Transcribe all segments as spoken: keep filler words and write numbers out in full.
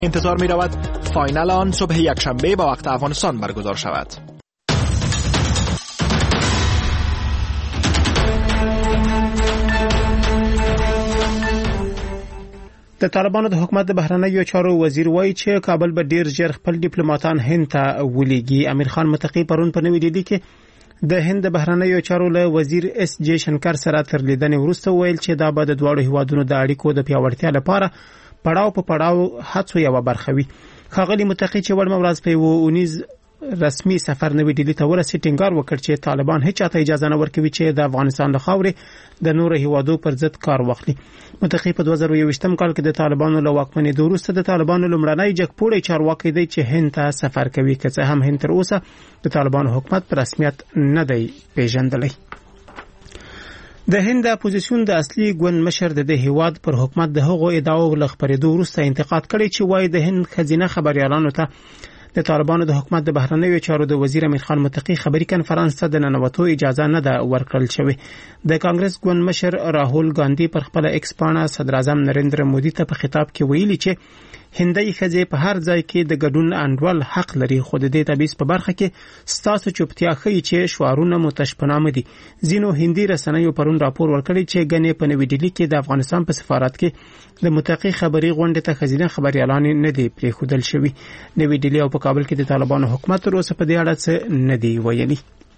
انتظار می رود فاینال آن صبح یکشنبه با وقت افغانستان برگزار شود. د طالبانو د حکومت د بهرنیو چارو وزیر وایي چې کابل به ډیر ژر خپل ډیپلوماټان هند ته ولېږي. امیر خان متقی پرون په نوې دهلي کې د هند د بهرنیو چارو له وزیر اس جی شنکر سره تر لیدنې وروسته ویل چې دا به د دواړو هیوادونو د اړیکو د پیاوړتیا لپاره پړاو په پړاو هڅو یو برخه وي. ښاغلي متقی چې وړمه ورځ په اونیز رسمي سفر نوې دهلي ته ورسېد ټینګار وکړ چې طالبان هیڅ چاته اجازه نه ورکوي چې د افغانستان له خاورې د نورو هیوادو پر ضد کار واخلي. متقی په دوه زره یوویشتم کال کې د طالبانو له واکمنۍ وروسته د طالبانو لومړنی جګپوړی چارواکي دی چې هند ته سفر کوي، که څه هم هند تر اوسه د طالبانو حکومت په رسمیت نه دی پیژندلی. د هند اپوزیسیون د اصلي ګوند مشر د دې هیواد پر حکومت د هغو ادعاو له خبرېدو وروسته انتقاد کړی چې وایي د هند خزینه خبريالانو ته د طالبانو د حکومت د بهرنیو چارو د وزیر امیر خان متقی خبري کنفرانس ته د ننوتو اجازه نه ده ورکړل شوې. د کانګرس ګوند مشر راهول ګاندھی پر خپل ایکس پاڼه صدر اعظم نریندر مودي ته په خطاب کې ویلي چې هندۍ ښځې په هر ځای کې د ګډون انډول حق لري، خو د دې تبعیض په برخه کې ستاسو چوپتیا ښیي چې شعارونه متشپنامه دي. ځینو هندي رسنیو پرون راپور ورکړی چې ګنې په نوې دهلي کې د افغانستان په سفارت کې د متقی خبري غونډې ته خزینه خبريالان نه دي پریښودل شوي. نوې دهلي او په کابل کې د طالبانو حکومت تر اوسه په دې اړه څه نه دی ویلي.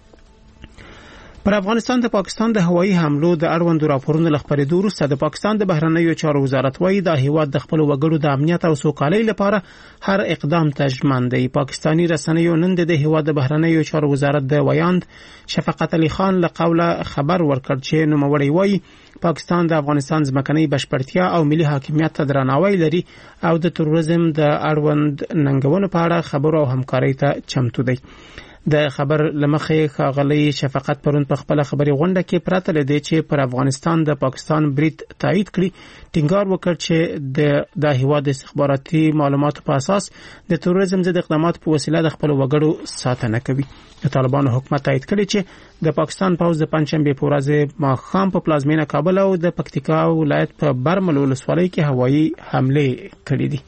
پر افغانستان د پاکستان د هوایي حملو د اړوندو راپورونو له خبرېدو وروسته د پاکستان د بهرنیو چارو وزارت وایي د هیواد د خپل وګړو د امنیت او سوکالۍ لپاره هر اقدام ته ژمن دی. پاکستانی رسنیو نن د هیواد د بهرنیو چارو وزارت د ویاند شفقت علي خان له قوله خبر ورکړ چې نوموړی وایي پاکستان د افغانستان ځمکنۍ بشپړتیا او ملي حاکمیت ته درناوی لري او د تروریزم د اړوند ننګونو په اړه خبرو او همکارۍ ته چمتو دی. د خبر لمخې ښاغلي شفقت پرون په خپل خبري غونډه کې پراته لدی چې پر افغانستان د پاکستان برید تایید کړي. ټینګار وکړ چې د د هیواد استخباراتي معلوماتو په اساس د تروریزم ضد اقدامات په وسیله د خپل وګړو ساتنه کوي. د طالبانو حکومت تایید کړي چې د پاکستان پوځ د پنځشنبه په ورځ ماښام په پلازمینه کابل او د پکتیکا ولایت په برمل ولسوالۍ کې هوایي حمله کړې دي.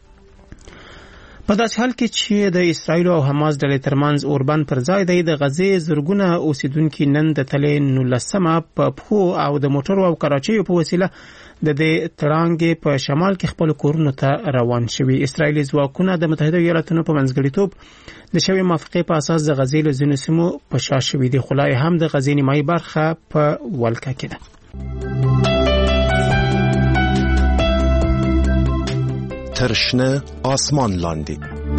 په داسې حال کې چې د اسرایل او حماس ډلې ترمنځ اوربند پر ځای دی، د غزې زرګونه اوسیدونکو نن د تلې نولسمه په پخو او د موټرو او کراچیو په وسیله د دې تړانګې په شمال کې خپل کورونو ته روان شوي. اسرایلی ځواکونه د متحده ایالاتونو په منځګړیتوب د شوی موافقې په اساس د غزې له ځینو سیمو په شا شوي دي، خو لا هم د غزې نیمایي برخه په ولکه کې ده. ترشنه آسمان لاندی.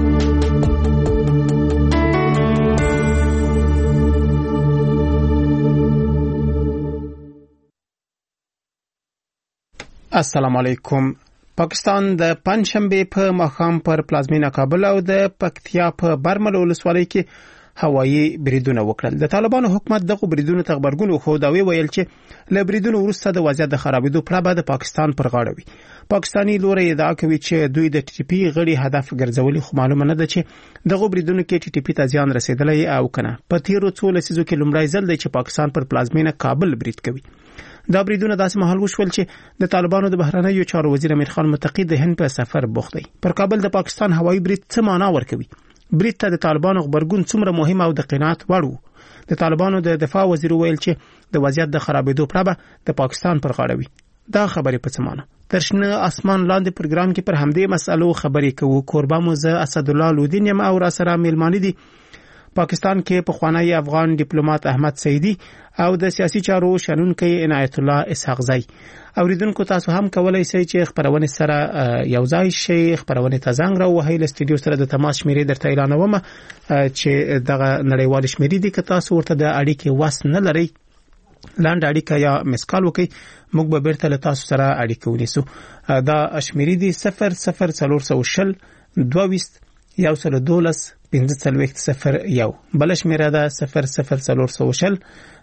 السلام علیکم. پاکستان د پنځشنبه په ماښام پر پلازمینه کابل او د پکتیا په برمل ولسوالۍ کې هوایي بریدونه وکړل. د طالبانو حکومت دغه بریدونو ته خبرګون خو دا ویل چې له بریدونو وروسته د وضعیت د خرابېدو پړه به د پاکستان پر غاړه وي. پاکستانی لوري ادعا کوي چې دوی د ټي ټي پی غړي هدف ګرځولي، خو معلومه نه ده چې دغه بریدونو کې ټي ټي پی ته ځان رسیدلی او کنه. په تیرو څو لسیزو کې لومړی ځل دی چې پاکستان پر پلازمینه کابل برید کوي. دا بریدونه داسې مهال وشول چې د طالبانو د بهرنیو چارو وزیر امیر خان متقی د هند په سفر بوخت دی. پر کابل د پاکستان هوایي برید څه معنا ورکوي؟ برید ته د طالبانو خبرګون څومره مهم او د قناعت وړ و؟ د طالبانو د دفاع وزیر ویل چې د وضعیت د خرابېدو پړه د پاکستان پر غاړه وي. دا خبرې په څه معنا؟ ترشنه آسمان لاندې پروګرام کې پر همدې مسالو خبرې کوو. کوربه مو زه اسد الله لودین یم او را سره میلمانه دي پاکستان کې پخوانی افغان ډیپلوماټ احمد سیدی او د سیاسي چارو شنونکي عنایت الله اسحاق زئی. اوریدونکو تاسو هم کولای شئ چې خبرونه سره یو ځای شئ، خبرونه ته زنګ راوهئ. له استودیو سره د تماس شمیرې درته اعلانوم چې دغه نړیوال شمیرې دي که تاسو ورته د اړیکې وس نه لرئ لاندې اړیکه یا مسکال وکړئ، موږ به بیرته له تاسو سره اړیکه ونیسو. دا شمیرې دي صفر صفر څلور سوه شل دوه ویشت یو سل دولس پنځه څلوېښت صفر یو. بل شمیره ده صفر صفر څلور سوه شل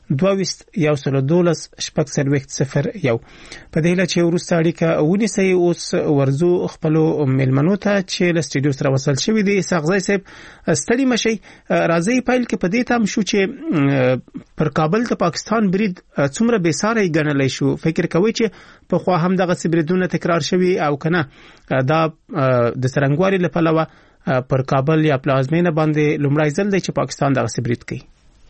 دوه یو سل دولس شپږ څلوېښت صفر یو. په دې لاره چې ورسته اړیکه ونیسي اوس ورزو خپل ملمنو ته چې له سټډیو سره وصل شوی دی. ساغزای صاحب ستړي مشي راځي پایل کې په دې تام شو چې پر کابل ته پاکستان برید څومره بے ساري ګڼلای شو. فکر کوي چې په خو هم دغه سبریدونه تکرار شوی او کنه دا د سرنګواري لپاره پر کابل یا پلازمینه باندې لومړی ځل دی چې پاکستان دغه سبرید کوي.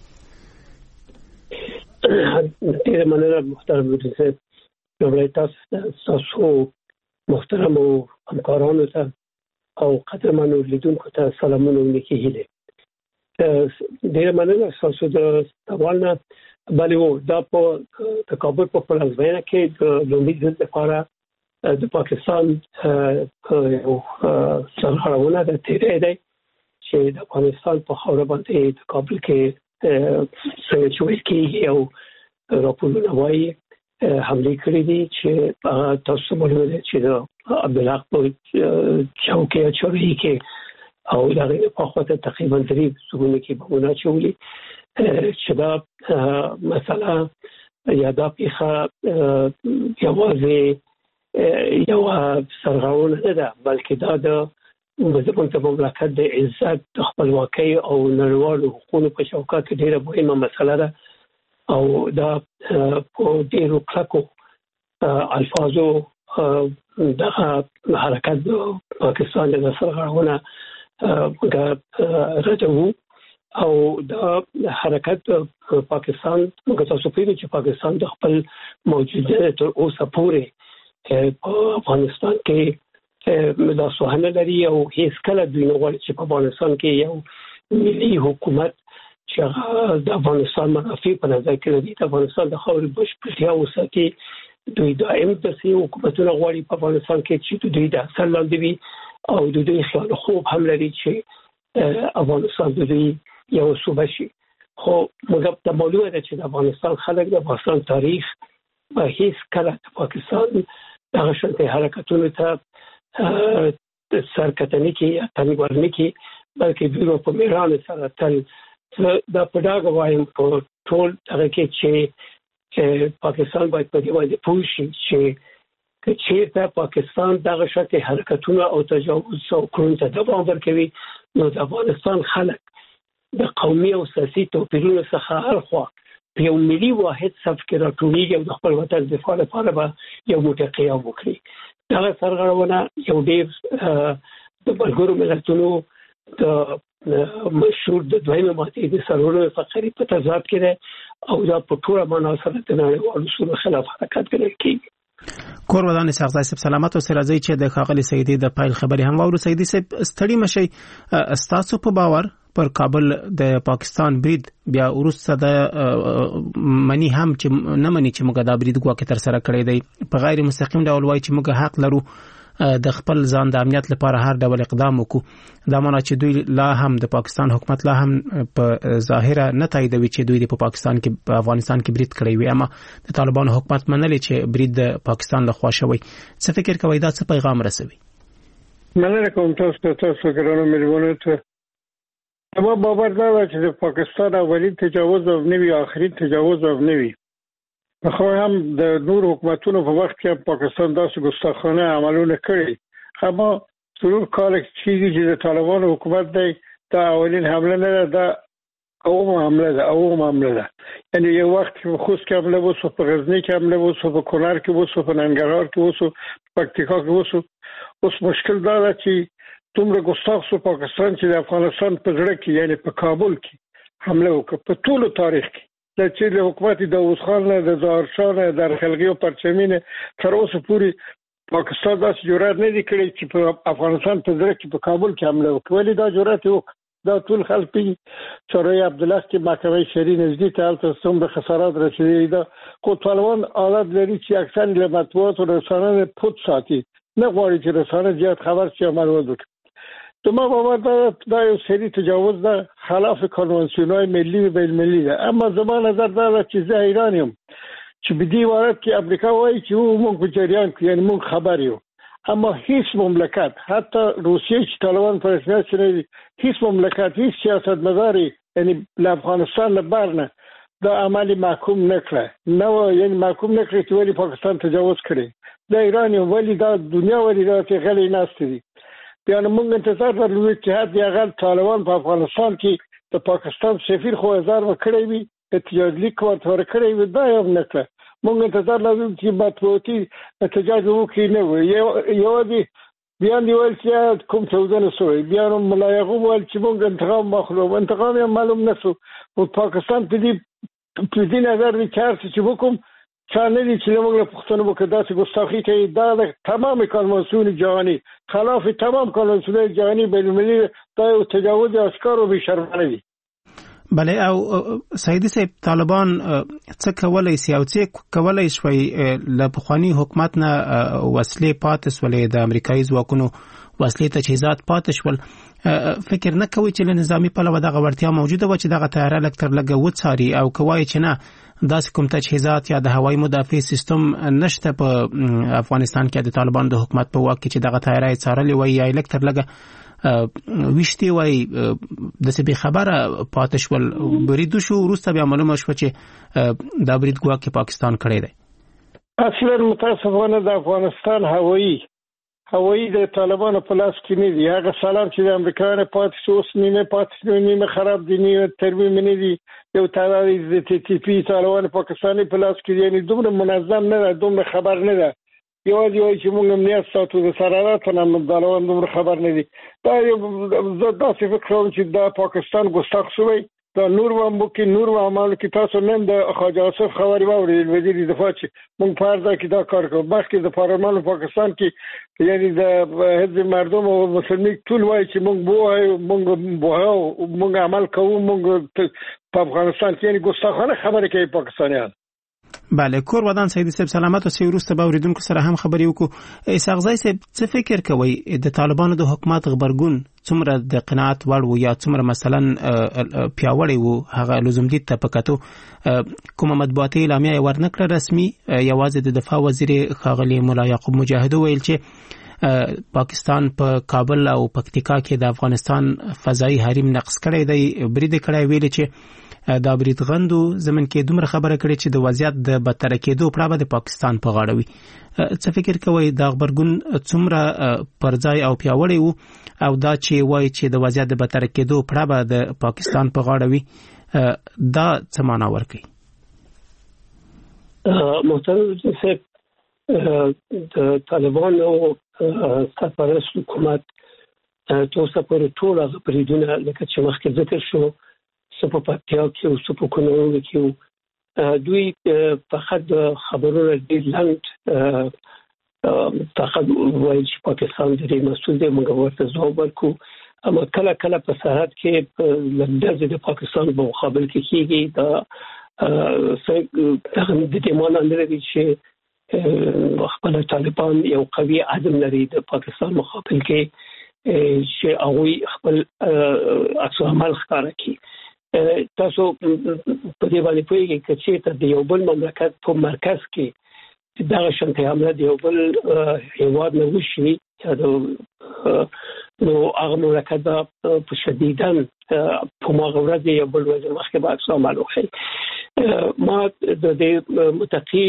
ډیره مننه محترم رئیس. لومړی تاسو محترم او همکارانو ته او قدرمنو لیدونکو ته سلامونه ولیکي هیله. ډیره مننه تاسو د تاوان بلې وو دا په کابل په پلازمینه کې د لومړي ځل لپاره د پاکستان یو سرغړونه د تیرې دی چې د افغانستان په خاوره باندې د کابل کې څنګه چې ویل کېږي او راپورونه وایي حمله کړې دي چې تاسو معلومه ده چې د عبدالحق په چوکۍ اچوي کې او دغه په خواته تقریبا درې سګونه کې بمونه چولي چې دا مسله یا دا پیخه یوازې یو سرغړونه نه ده بلکې دا د زموږ د مملکت د عزت د خپلواکۍ او نړیوالو حقوقو په چوکاټ کې ډېره مهمه مسله ده او دا په ډېرو کلکو الفاظو دغه حرکت د پاکستان د سرغړونه موږ رجوو او دا حرکت پاکستان موږ تاسو پیږو چې پاکستان د خپل موجوده تر اوسه پورې په افغانستان کې لاسوهنه لري او هیڅ کله دوی نه غواړي چې په افغانستان کې یو ملي حکومت چې د افغانستان منافع په نظر کې لري د افغانستان د خاورې بشپړتیا وساتي. دوی دائم داسې حکومتونه غواړي په افغانستان کې چې دوی د اثر لاندې وي او د دوی خیال خوب هم لري چې افغانستان د دوی یو صوبه شي. خو موږ ته معلومه ده چې د افغانستان خلک د افغانستان تاریخ به هیڅ کله د پاکستان دغه شانتي حرکتونو ته سرکتنی کې یا تنګورنی کې بلکې دوی په میران سره تل دا په ډاګه وایم په ټول هغه کې چې پاکستان باید په دې باندې پوه شي چې که چېرته پاکستان دغه شانتي حرکتونه او تجاوز او کړنو ته دوام ورکوي نو د افغانستان خلک د قومي او سیاسي توپیرونو څخه هرخوا په یو ملي واحد صف کې راټولېږي او د خپل وطن دفاع لپاره به یو موټی قیام وکړي. دغه سرغړونه یو ډېر د ملګرو ملتونو د مشهور د دویمې ماتې د سرغړونې فقرې په تضاد کې دی او دا په ټوله معنا سره د نړیوالو اصولو خلاف حرکت ګڼل کېږي. کور ودان ساغزای صاحب سلامت او سرازي چې د ښاغلي سیدي د پایل خبري هم واورو. سیدي صاحب ستړي مشي استاسو په باور پر کابل د پاکستان برید بیا ورسته د منی هم چې نه منی چې موږ دا برید ګواکې تر سره کړی دی په غیر مستقیم ډول وایي چې موږ حق لرو د خپل ځان د امنیت لپاره هر ډول اقدام وکړو. دا معنی چې دوی لا هم د پاکستان حکومت لا هم په ظاهره نه تاییدوي چې دوی په پاکستان کې په افغانستان کې برید کړی وي اما د طالبانو حکومت منلي چې برید د پاکستان له خوا شوی. څه فکر کوئ دا څه پیغام رسوي؟ مننه کوم تاسو ته تاسو ګرانو ملګرو ته. اما باور دا چې د پاکستان اولین تجاوز او نوی آخرین تجاوز او نوی خو هم د نور حکومتونو په وخت کې پاکستان داسې ګستاخانه عملونه کړي اما ضرور کال چې د طالبانو حکومت دی دا اولین حمله نه ده اوم حمله ده اوم حمله ده یعنی یو وخت په خوست کې حمله وسو په غزنی کې حمله وسو په کونړ کې وسو په ننګرهار کې وسو په پکتیکا کې وسو. اوس مشکل دا ده چې دومره ګستاخ سو پاکستان چې د افغانستان په زړه کې یعنی په کابل کې حمله وکړه په ټول تاریخ کې د چې له حکومت داوود خان نه د ظاهر شاه نه د خلګي او پرچمینه تر اوسه پورې پاکستان داسې جرأت نه دی کړی چې په افغانستان په زړه کې په کابل کې حمله وکړي. ولې دا جرأت وکړ؟ دا ټول خلک په چارې عبدالله کې محکمه شری نږدې ته الته څومره خسارات رسیدلي ده. خو طالبان عادت لري چې اکثر له مطبوعات او رسانو پټ ساتي نه غواړي چې رسانه زیات خبر شي او معلومات ورکړي. دما باور دا دا یو سری تجاوز ده خلاف قانونسیونای ملی و بین ملی ده. اما زمان نظر دا چې زه ایران یم چې په دې وارد کې امریکا وایي چې موږ په جریان کې یعنی موږ خبر یو اما هیڅ مملکت حتی روسیه چې طالبان پر رسمیت شنه هیڅ مملکت هیڅ سیاستمداري یعنی افغانستان له بار نه دا عملی محکوم نکړه نو یعنی محکوم نکړه چې ولی پاکستان تجاوز کړي د ایران ولی دا دنیا ولی دا چې غلې ناست دي بیا موږ انتظار لرو چې هغه یغل طالبان په افغانستان کې د پاکستان سفیر خو هزار وکړي وي احتجاج لیک ورته کړی وي دا یو نکړه موږ انتظار لرو چې مطبوعاتي احتجاج وکړي نه وي یو یو دی بیا دی ول چې کوم څه نه سوې بیا نو ملایغو ول چې موږ انتقام مخلو انتقام یې معلوم نشو او پاکستان په دې په دې نظر دي چې وکم څنګه دي چې موږ له پښتنو وکړه داسې ګستاخی کوي دا د تمام قانون جهانی خلاف تمام قانون جهانی بین المللي دا یو تجاوز اشکار او بشرمانه دي بله او سیدی صاحب طالبان څه کولای شي او څه کولای شي له پخوانی حکومت نه وسلې پاتې ولې د امریکایي ځواکونو وسلې تجهیزات پاتې ول فکر نه کوي چې له نظامی په لور دغه ورتیا موجوده و چې دغه تیار لکتر لګه وڅاري او کوي چې نه داسې کوم تجهیزات یا د هوایي مدافع سیستم نشته په افغانستان کې د طالبان د حکومت په واک کې چې دغه تیاری څارلې وي یا لکتر لګه وشتي وای د څه به خبره پاتې شول بریدو شو وروسته بیا معلومه شو چې دا برید ګواکې پاکستان کړی دی اصلا متاسفانه د افغانستان هوایي هوایي د طالبانو په لاس کې نه دی هغه سلام چې د امریکایانو پاتې شو اوس نیمه پاتې شو نیمه خراب دي نیمه ترمیم نه دي یو تعالی د تی ټي پی طالبانو پاکستاني په لاس کې یعنی دومره منظم نه ده دومره خبر نه ده یو دی چې موږ امنیت ساتو د سرارات نه مدالون دومره خبر نه دي دا یو داسې فکر کوم چې دا پاکستان ګستاخ شوی دا نور و ممکن نور و عمل کې تاسو نن د خواجه آصف خبري واورید وزیر دفاع چې موږ فرض کې دا کار کوو بلکې د پارلمان پاکستان کې یعنی د حزب مردم او مسلمانۍ ټول وایي چې موږ بوه موږ بوه موږ عمل کوو موږ په افغانستان کې یعنی ګستاخانه خبره کوي پاکستانیان بله کور ودان سیدی صاحب سلامت او سیروسته به اوریدونکو سره هم خبرې وکړو اسحاق زای صاحب څه فکر کوي د طالبانو د حکومت خبرګون څومره د قناعت وړ و یا څومره مثلا پیاوړی وو هغه لزوم دي ته پکاتو کومه مطبوعاتي اعلامیه ورنکړه رسمي یوازې د دفاع وزیر ښاغلی مولا یعقوب مجاهد ویل چې پاکستان په کابل او پکتیکا کې د افغانستان فضایی حریم نقض کړی دی برید کړی ویل چې دا برید غندو زمون کې دومره خبره کړې چې د وضعیت د بدتر کېدو په اړه د پاکستان په غاړه وي څه فکر کوي دا خبرګون څومره پرځای او پیاوړی وو او دا چې وایي چې د وضعیت د بدتر کېدو په اړه د پاکستان په غاړه وي دا څه معنا ورکوي محترم صاحب د طالبانو سرپرست حکومت تاسو پر ټول هغه بریدونه لکه چې مخکې ذکر شو سپو پاتیا کې او سپو کونو کې دوی فقط خبرونه ډیر لاند فقط وایي چې پاکستان د مسؤل دی موږ ورته ځواب ورکو اما کله کله په سرحد کې لندن د پاکستان په مقابل کې کېږي دا څنګه د دې معنی نه لري چې خپل طالبان یو قوي عزم لري د پاکستان مقابل کې چې هغه خپل عکس العمل ښکاره کوي تاسو په دې باندې پوهیږئ چې ته د یو بل مملکت په مرکز کې دا شانتي حمله د یو بل هیواد نه وشي نو هغه مملکت په شدیداً په مغرض یو بل وزیر مخکې به عکس العمل وکړي ما د دې متقی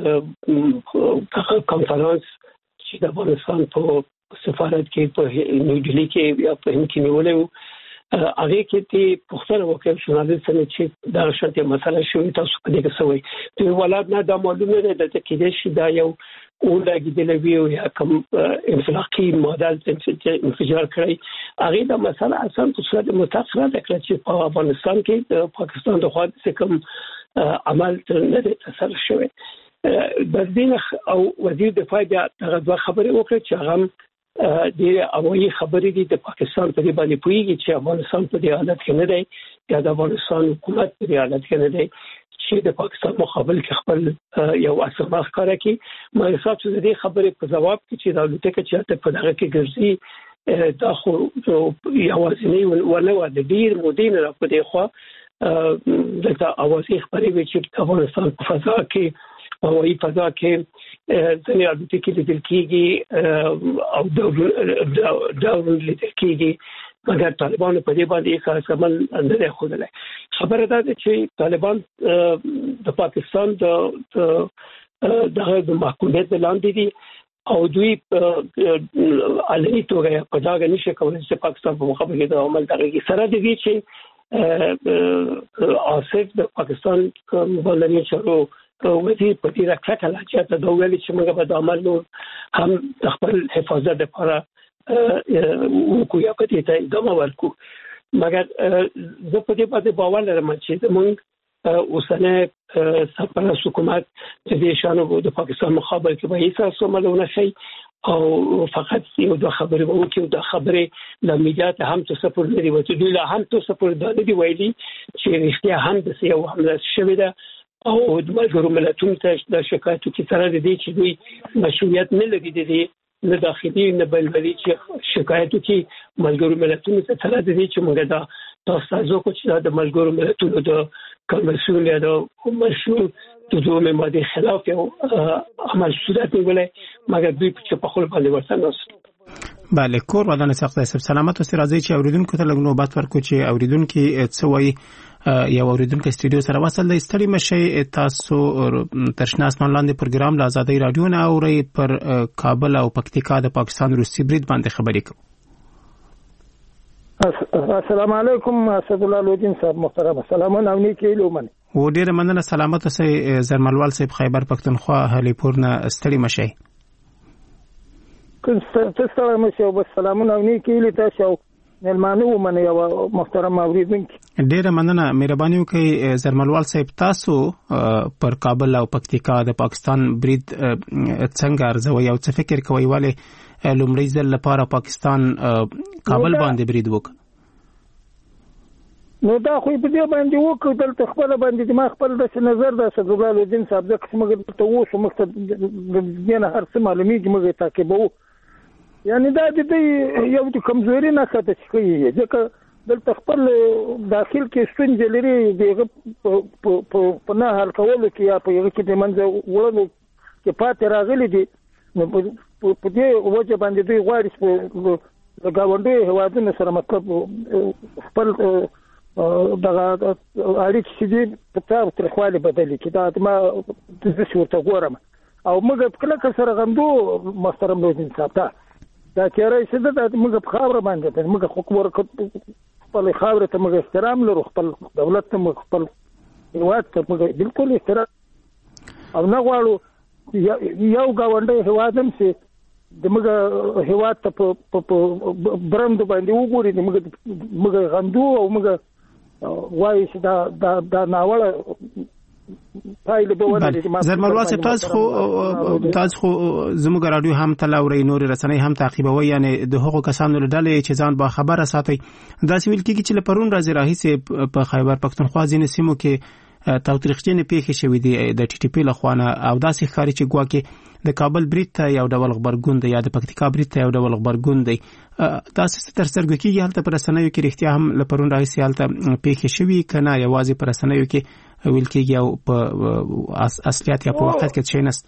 کانفرنس چې د افغانستان په سفارت کې په نیوډیلی کې یا په هند کې نیولې هغه کې ته پښتنه وکړ ژورنالیست چې دا شرطه مسله شوې تاسو په دې کې سوي ته ولادت نه دا معلومه ده چې کې شي دا یو اولګیدل وی او یا کوم انفلاقي ماډل چې انفجار کړی هغه دا مسله اصلا په صورت متأخره ده چې په افغانستان کې پاکستان د خوا څخه کوم عمل نه تسر شوی د دین او وزیر دفاع بیا هغه خبرې وکړه چې هغه د اوایي خبرې دي د پاکستان په دې باندې پوېږي چې افغانستان په دې حالت کې نه دی یا د افغانستان حکومت په دې حالت کې نه دی چې د پاکستان مقابل کې خپل یو اصل مخکاره کې ما حساب د دې خبرې په جواب کې چې د الوتکه چې په دغه کې ګرځي دا خو یوازینی ونه و د ډیر مودین را په دې خو دغه اوازې خبرې وي چې افغانستان په فضا کې هوایي فضا کې ځنې الوتکې لیدل کېږي او ډرون لیدل کېږي مګر طالبان په دې باندې خاص عمل نه خوده. خبره ده چې طالبان د پاکستان د د محکومیت لاندې دي او دوی علني توګه په دا غني شي کولای چې پاکستان په مقابل کې د عمل دغه سره دي چې آصف د پاکستان بلنی چارو وزیر په دې راکټه لا چې د دوی چې موږ په عمل نو هم خپل حفاظت لپاره وکړو یا په دې ته ادامه ورکړو. مګر زه په دې باندې باور لرم چې موږ اوسنۍ سرپرست حکومت د دې شانو د پاکستان مقابل کې به هیڅ سمونه شي او فقط یو د خبرې وو کې د خبرې د میډیا ته هم څه سپور لري و چې دوی له هم څه سپور د ویلي چې رښتیا هم د سیو حمله شوې ده او د ملګرو ملتونو ته د شکایت کې سره د دې چې دوی مسؤلیت نه لري د دې نه داخلي نه بلوري چې شکایت کې ملګرو ملتونو ته سره د دې چې موږ دا تاسو کو چې د ملګرو ملتونو د کنوانسیون یا د مشروع د دوه ماده خلاف یو عمل صورت نیولې مګر دوی په خپل باندې ورته نوس. بله کور ودان سخت حساب سلامت او سرازي چې اوریدونکو ته لګنو بات ورکو چې اوریدونکو څه وایي یا اوریدونکو استودیو سره وصل د استړي مشي تاسو ترشنا اسمان لاندې پروګرام له آزادۍ رادیو نه اوري پر کابل او پکتیکا د پاکستان روسي برید باندې خبرې کوي. السلام علیکم اسد الله لودین صاحب محترم سلامونه او نیکی لومن و ډیر مننه سلامت اوسئ زرملوال صاحب خیبر پختونخوا هلي پور نه ستړي مشي کوم ستړي مشي او سلامونه او نیکی لتاسو ملمانو ومن یو محترم اوریدونکو ډیر مننه مهرباني وکړئ زرملوال صاحب تاسو پر کابل او پکتیکا د پاکستان برید څنګه ارزوي او څه فکر کوي والي لومړی ځل لپاره پاکستان کابل باندې برید وکړ نو دا خو په دې باندې وکړ دلته خپل باندې ما خپل د نظر د اسد الله لودین صاحب د کومه ته وو شو مقصد د نه هر څه معلومیږي موږ تعقیبو یعنی دا د یو د کمزوري نه کته شي ځکه دلته خپل داخل کې ستونزې لري دغه په نه حل کولو کې یا په یوه کې د منځ وړلو کې پاتې راغلي دي نو په دې وجه باندې دوی غواړي چې د گاونډي هوادونو سره مطلب خپل دغه اړیکې چې دي په تاسو تر خپل بدلې کې دا ما د څه ورته ګورم او موږ په کله سره غندو محترم لودین صاحب دا دا چیرې چې دا موږ په خبره باندې موږ حکومت خپل خبره ته موږ احترام لرو خپل دولت ته موږ خپل هواد ته موږ بالکل احترام او نه غواړو یو گاونډي هوادم چې د موږ هواد ته په برند باندې وګوري د موږ موږ غندو او موږ وایي چې دا دا دا ناوړه پایله به ولري. زرملوا صاحب تاسو خو تاسو خو زموږ رادیو هم تلاوري نور رسنۍ هم تعقیبوي یعنی د هغو کسانو له ډلې چې ځان با خبره ساتي دا سویل کیږي چې لپرون راځي راهي په خیبر پختونخوا ځینې سیمو کې تاوتریخجنې پیښې شوې دي د ټي ټي پی له خوانه او داسې ښکاري چې ګواکې د کابل برید ته یو ډول خبرګون دی یا د پکتیکا برید ته یو ډول خبرګون دی داسې تر سترګو کېږي هلته پر رسنیو کې رښتیا هم له پرون راهیسې هلته پیښې شوي که نه یوازې پر رسنیو کې ویل کېږي او په اصلیت یا په واقعیت کې څه نشته.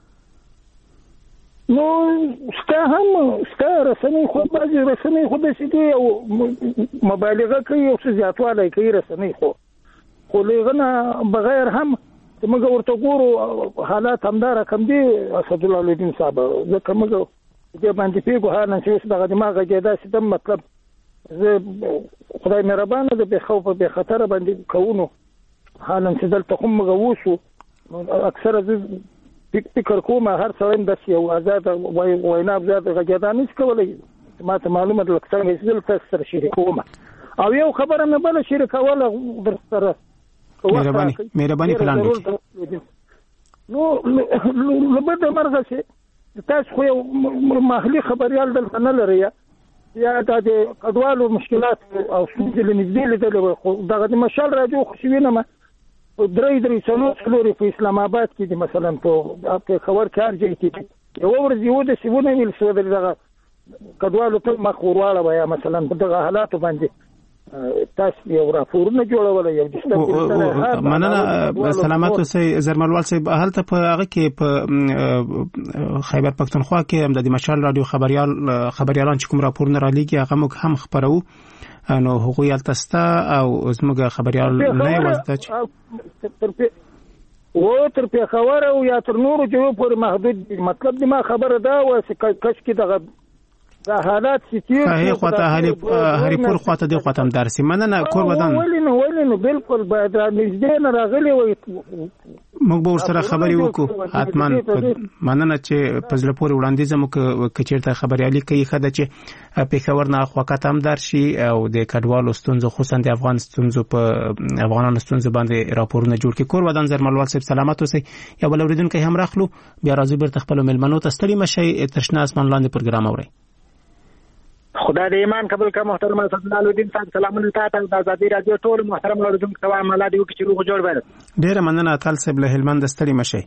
نو ستا هم ستا رسنۍ خو بعضې رسنۍ خو داسې دي او مبالغه کوي او څه زیاتوالی کوي رسنۍ خو خو لغنه بغیر هم موږ ورته ګورو حالات همدا رقم دي اسد الله لودین صاحب ځکه موږ دې باندې پیګو حالا چې اوس دغه دماغ کې دا ستم مطلب زه خدای مهربانه ده به خوف به خطر باندې کوونو حالا چې دلته کوم موږ ووسو اکثره زه فکر کوم هر څوین د یو آزاد وینا آزاد غږیدا نشي کولای ما ته معلومه ده څنګه چې دلته سره شریکوم او یو خبره مې بل شریکوله در سره مهرباني مهرباني پلان وکړئ نو لبد مرغه چې تاسو خو یو محلي خبريال دلته نه لري یا د کډوالو مشکلات او ستونزې لنځدې لیدل خو دغه د مشال راځو خوشوینه ما درې درې څلور څلور په اسلام آباد کې د مثلا په خبر کار جې کې یو ورځ یو د سیمونه ویل څه دغه کډوالو ته مخ ورواله یا مثلا دغه حالات باندې تاسو یو راپورونه جوړول یو د مننه سلامات اوسئ زرملوال صاحب. هلته په هغه کې په خیبر پښتونخوا کې هم د مشال رادیو خبريال خبريالان چې کوم راپورونه را لېږي هغه موږ هم خبرو نو هغوی التستا او زموږ خبريال نه وځي و تر پیښور او یا تر نورو جوړ پورې محدود. مطلب دی ما خبره دا و چې کښ کې دغه دا حالات سيتي هي خواته هري پور خواته دی خواته هم درسي مننه کور ودان ولینو ولینو بالکل باید نږدې نه راغلي وي موږ به سره خبري وکړو حتما. مننه چې پزله پورې وړاندیز مو کچیرته خبريالي کوي خدای چې پیښور نه خواکات هم درشي او د کډوالو ستونزو خصوصا د افغان ستونزو په افغانانو ستونزو باندې راپورونه جوړ کړي. کور ودان زرملوال صاحب سلامات اوسئ. یا بل اوریدونکو هم راخلو بیا راځو بیرته خپل ملمنو ته ستړي مشي ترشنه اسمان لاندې پروګرام اوري. خدای دې ایمان قبول کړه. محترم اسدالله الدین صاحب سلامونه تاسو ته د ازادي رادیو ټول محترم اوریدونکو ته وایم الله دې وکړي چې روغ جوړ وي. ډیره مننه تل صاحب له هلمند ستړي مشي.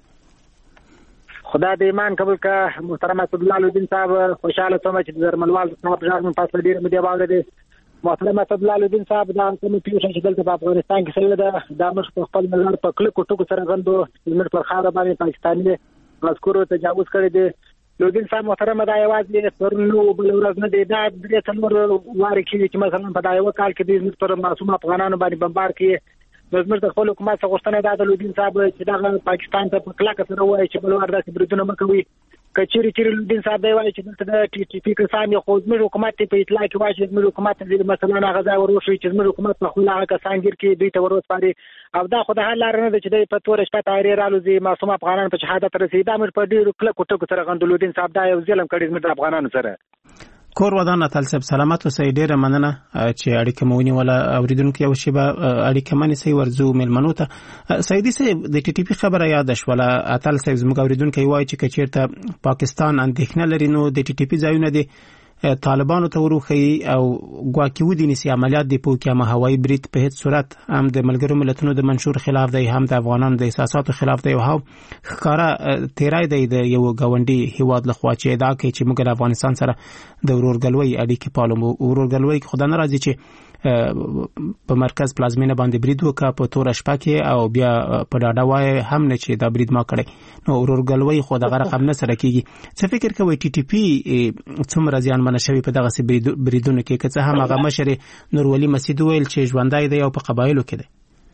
خدای دې ایمان قبول کړه. محترم اسدالله الدین صاحب خوشاله ته چې زرملوال صاحب ځان په تاسو ډیر مې دی باندې محترم اسدالله الدین صاحب دا کوم پیښه چې دلته په افغانستان کې سره ده دا مخ په خپل نظر په کلکو ټکو سره غندو چې پر خاور باندې پاکستاني مذکورو تجاوز کړی دی. لودین صاحب محترم دا یوازې پرنو بل ورځ نه دی دا د څلور واره کې چې مثلا په دا یو کال کې د پر معصوم افغانانو باندې بمبار کې د زمر د خپل حکومت څخه غوښتنه ده د لودین صاحب چې دا پاکستان ته په کلاک سره وایي چې بل ورځ کې بریدونه مکوي. کچيري چې لودین صاحب دی وایي چې دلته د ټي ټي پی کسان یو خو زموږ حکومت په اطلاع کې وایي چې زموږ حکومت دې مثلا غزا وروشي چې زموږ حکومت په خپل هغه کسانګر کې دوی ته وروس پاري او دا خو د حل لار نه ده چې د په تور شپه تاریخ رالوزي معصوم افغانان په شهادت رسیدي دا مر په ډیرو کلکو ټکو سره غندلودین صاحب دا یو ظلم کړی زموږ افغانانو سره. کور ودان تل صاحب سلامات اوسئ. ډیره مننه چې اړیکه مونږ ولا اوریدونکو یو شی به اړیکه مانی سي ورزو ملمنو ته. سیدی صاحب د ټي ټي پی خبره یاد شوله اتل صاحب زموږ اوریدونکو وایي چې کچیرته پاکستان اندېښنه لري نو د ټي ټي پی ځایونه دي طالبانو ته وروخی او ګواکې ودی نسی عملیات دی په کې ما هوایي برید په هیڅ صورت هم د ملګرو ملتونو د منشور خلاف دی هم د افغانانو د احساساتو خلاف دی او ښکارا تیرای دی د یو غونډي هیواد لخوا چې دا کوي چې موږ د افغانستان سره د ورورګلوي اړیکې پالو. ورورګلوي خدای نه راځي چې په مرکز پلازمینه باندې برید وکړه په تور شپه کې او بیا په ډاډه وای هم نه چې دا برید ما کړی نو ورورګلوي خو دغه رقم نه سره کیږي. څه فکر کوي ټي ټي پی څومره ځان منشوي په دغه سي بریدونه کې که څه هم هغه مشر نورولي مسعود ویل چې ژوندای دی او په قبایلو کې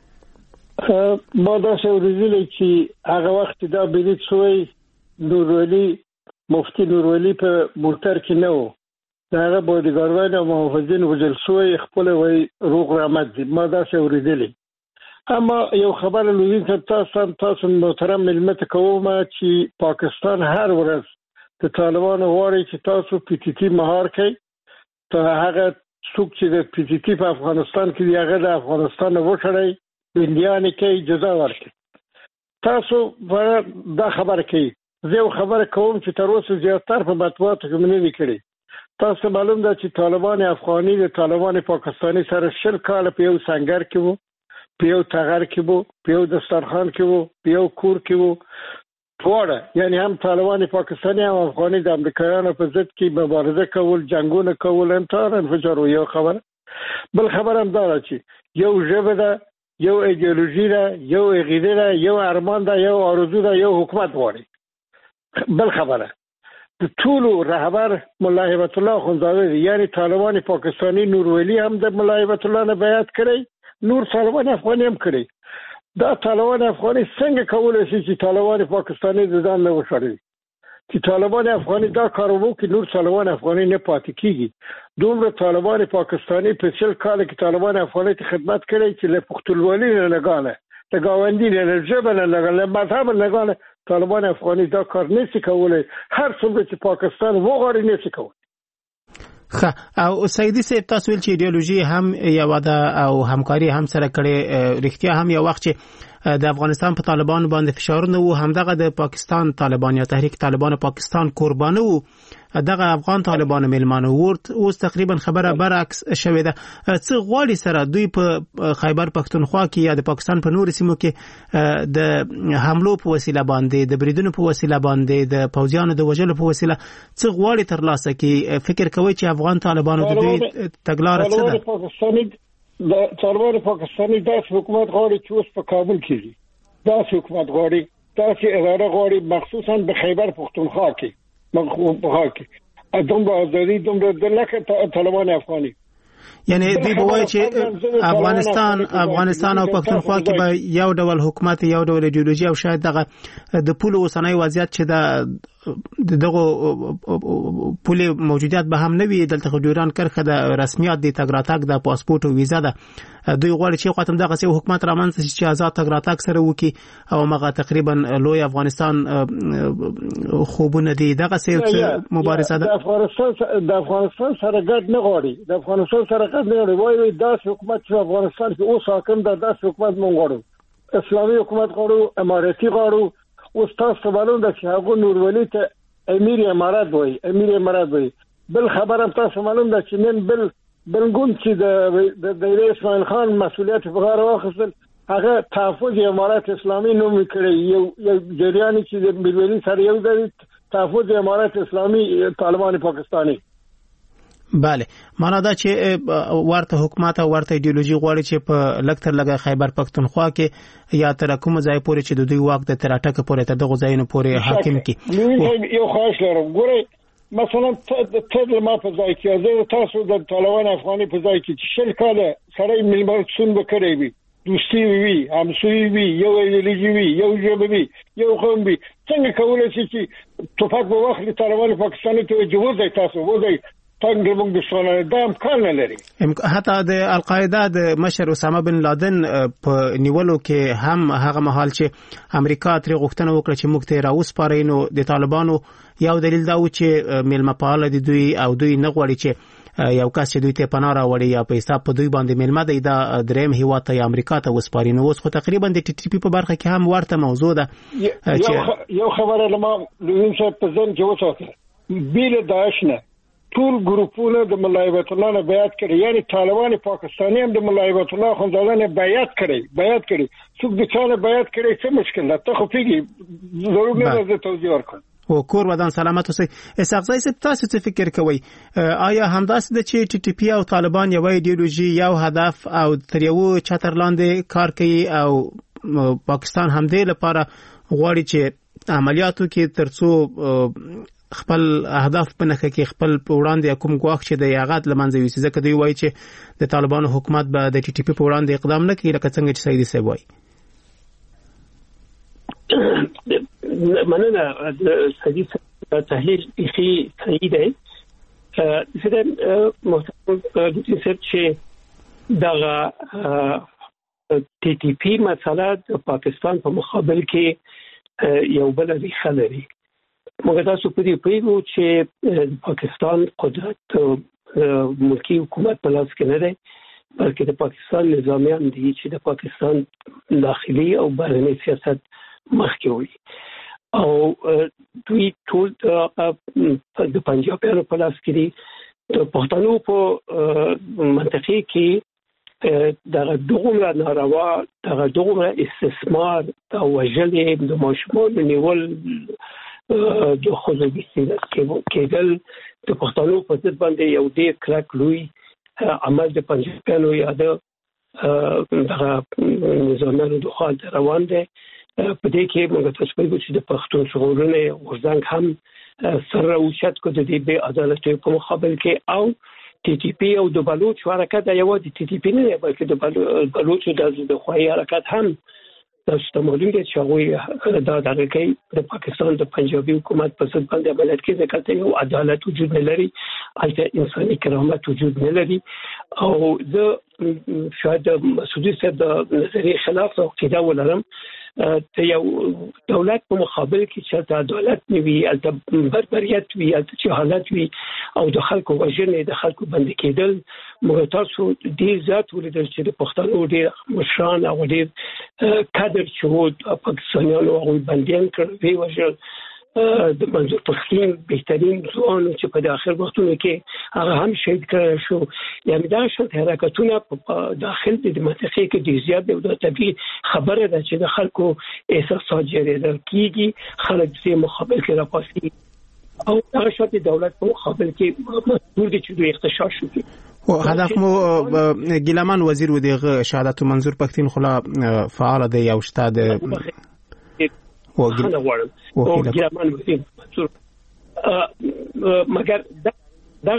دی. ما دا څه ورزيل چې هغه وخت دا برید شوی نورولي مفتي نورولي په موټر کې نه و داغه بودیګاروان او محافظین وجل شوی خپل وای روغ رحمت دي. ما دا څه ورزيل اما یو خبر لوین ته تاسو تاسو محترم ملت کوم چې پاکستان هر ورځ د طالبانو واري چې تاسو پی ټی ټی مهار کوي ته هغه څوک چې د پی ټی ټی په افغانستان کې دی هغه د افغانستان وټړی بنديان کې جزا ورکړي. تاسو دا خبر کوي زه خبر کوم چې تر اوسه زیاتره په مطبوعاتو کې نه دی کړی. تاسو معلوم ده چې طالبان افغاني د طالبان پاکستاني سره شل کال په یو سنگر کې وو په یو تغر کې وو په یو دسترخوان کې وو په یو کور کې وو ټول یعنی هم طالبان پاکستاني او افغاني د امریکایانو په ضد کې مبارزه کول جنگونه کول انتار انفجار یو خبر. بل خبر هم دا چې یو ژبه ده یو ایدئولوژي ده یو عقیده ده یو ارمان ده یو آرزو ده یو حکومت غواړي. بل خبره د ټولو رهبر مولا هیبت الله خونزاده یعنی طالبان پاکستانی نورولي هم د مولا هیبت الله نه بیعت کړی نور طالبان افغاني هم کړی. دا طالبان افغاني څنګه کولای شي چې طالبان پاکستانی د ځان نه وشړي چې طالبان افغاني دا کار وکړي چې نور طالبان افغاني نه پاتې کیږي. دومره طالبان پاکستانی په شل کال کې طالبان افغاني ته خدمت کړي چې له پښتونولي نه لګاله د گاوندی نه ژبه نه لګاله مذهب نه لګاله طالبان افغاني دا کار نشي کولای. هر څومره چې پاکستان وغواړي نشي کولای. خا او سیدی صاحب تاسو ویل چې ایدئولوژي هم یو ده او همکاري هم سره کړي رښتیا هم یو وخت چې د افغانستان په طالبان باندې فشارونه وو همدغه د پاکستان طالبان یا تحریک طالبان پاکستان قربانه وو دغه افغان طالبان میلمانه ورت اوس تقریبا خبره برعکس شوې ده. څه غواړي سره دوی په خیبر پښتونخوا کې یا د پاکستان په نور سیمو کې د حملو په وسیله باندې د بریدونو په وسیله باندې د پوځیانو د وژلو په وسیله څه غواړي ترلاسه کې فکر کوي چې افغان طالبانو د دوی تګلارې څه ده؟ د طالبان پاکستاني داس حکومت غواړي چې اوس په کابل کې دي داس حکومت غواړي داسې اداره غواړي مخصوصا د خیبر پختونخوا کې مخخوا کې دومره ازادي دومره د لکه طالبان افغاني یعنی دی به وایي چې افغانستان افغانستان او پښتونخوا کې به یو ډول حکومت یو ډول ایدئولوژي او شاید دغه د پولو اوسنۍ وضعیت چې د دغه پولي موجودیت به هم نه وي دلته ډیوران کرخه د رسمیت د تګ راتګ د پاسپورت او ویزا ده دوی غواړي چې خاطر دغه سي حکومت رامنځته شي چې آزاد تګ راتګ سره وکي او مغه تقریبا لوی افغانستان خوبونه دي دغه سي مبارزه ده د افغانستان د افغانستان سره ګډ نه غواړي د افغانستان سره ګډ نه غواړي وایي دا حکومت چې افغانستان کې اوس حاکم ده دا حکومت مونږ غواړو اسلامي حکومت غواړو اماراتي غواړو اوس تاسو معلوم ده چې هغه نورولي ته امیر امارات وایي امیر امارات وایي بل خبره تاسو معلوم ده چې نن بل بلګون چې د د اسماعیل خان مسؤلیت په غاړه واخیستل هغه تحفظ امارات اسلامي نوم کړی یو یو جریان چې د ملي سره یو د تحفظ امارات اسلامي طالبان پاکستاني بله معنا دا چې ورته حکومت او ورته ایدئولوژي غواړي چې په لکتر لګه خیبر پختونخوا کې یا تر کوم ځای پورې چې د دوی واک د تراټک پورې تر دغه ځایونو پورې حاکم کی یو خاص لرم ګورئ مثلا ته ما په ځای کې زه تاسو د طالبان افغاني په ځای کې شل کاله سره ملمرسون وکړی وي دوستي وي همسوي وي یو ایدئولوژي وي یو ژبه وي یو قوم وي څنګه کولای شي چې توپک په وخت د طالبان پاکستاني ته جوړ ځای تاسو وځي څنګه موږ د سوال د امکان نه لري حتی د القاعده د مشر اسامه بن لادن په نیولو کې هم هغه مهال چې امریکا تر غوښتنه وکړه چې موږ ته راوس پارینو د طالبانو یو دلیل دا و چې ملما پاله د دوی او دوی نه غواړي چې یو کس چې دوی ته پناه راوړي یا په حساب په دوی باندې ملما دی دا دریم هیواد ته امریکا ته وسپارینو اوس خو تقریبا د ټي ټي پی په برخه کې هم ورته موضوع ده چې یو خبره لمه لویم صاحب په ځن کې وڅاته بیل داعش نه ټول ګروپونه د ملایبت الله نه بیعت کړي یعنی طالبان پاکستاني هم د ملایبت الله خونځاله نه بیعت کړي بیعت کړي څوک د چا نه بیعت کړي څه مشکل ده ته خو پیږي ضرور نه ده توجیه ورکړي او کور ودان سلامت اوسئ اسحاق زئی تاسو څه فکر کوئ آیا همداسې د چې ټي ټي پی او طالبان یو ایدئولوژي یو هدف او تر یو چتر لاندې کار کوي او پاکستان هم دې لپاره غواړي چې عملیاتو کې ترڅو خپل اهداف په نخښه کې خپل وړاندې کوم ګواښ چې د یاغات لمنځه یوسي ځکه دوی وایي چې د طالبانو حکومت به د ټي ټي پی په وړاندې اقدام نه کوي لکه څنګه چې سیدی صاحب وایي مننه د سیدی صاحب تحلیل یې صحیح دی زه محترم د صاحب چې دغه ټي ټي پی مسله د پاکستان په مقابل کې یو بل ریښه لري موږ تاسو په دې پیغو چې پاکستان قدرت ملکی حکومت په لاس کې نه دی بلکې د پاکستان نظامیان دي چې د پاکستان داخلي او بهرنی سیاست مخکې وي او دوی ټول د پنجابیانو په لاس کې دي د پښتنو په منطقه کې دغه دومره ناروا دغه دومره استثمار او وژل د ماشومان نیول د خوځېدل کېدل د پښتنو په ضد باندې یو ډېر کلک لوی عمل د پنجابیانو یا د دغه نظامیانو د خوا روان دی په دې کې موږ تاسو په وګورئ چې د پښتون شعورونه ورځنګ هم سره اوچت کو د دې بې عدالتۍ په مقابل کې او ټي ټي پی او د بلوچ حرکت یو د ټي ټي پی نه بلکې د بلوچ د خوایي حرکت هم تاسو معلوم دي چې هغه دا دغه کې د پاکستان د پنجابي حکومت په ضد باندې عملیات کې ځکه یو عدالت وجود نه لري البته انساني کرامت وجود نه لري او زه شاید مسعودي صاحب د نظریې خلاف عقیده ولرم ته یو دولت په مقابل کې چې عدالت نه وي البته بربریت وي البته جهالت وي او د خلکو وژنې د خلکو بند کېدل موږ تاسو دې ذات ولیدل چې د پښتنو ډېر مشران او ډېر کادر چې وو پاکستانیانو هغوی بندیان کړل وی وژل د منظور پښتین بهترین ځوان چې په داخل وختونو کې هغه هم شهید کړل شو یعنی دا شت حرکتونه په داخل د منطقې کې د زیات د طبيعي خبره ده چې د خلکو احساسات جریدل کیږي خلک چې مقابل کې راپاسي او دا شت د دولت په مقابل کې مجبور دي چې دوی اختشاش وکړي او هدف مو ګیلمان وزیر و دغه شهادت منظور پښتونخوا فعال دی او استاد او ګیلمان وزیر منظور مګر دا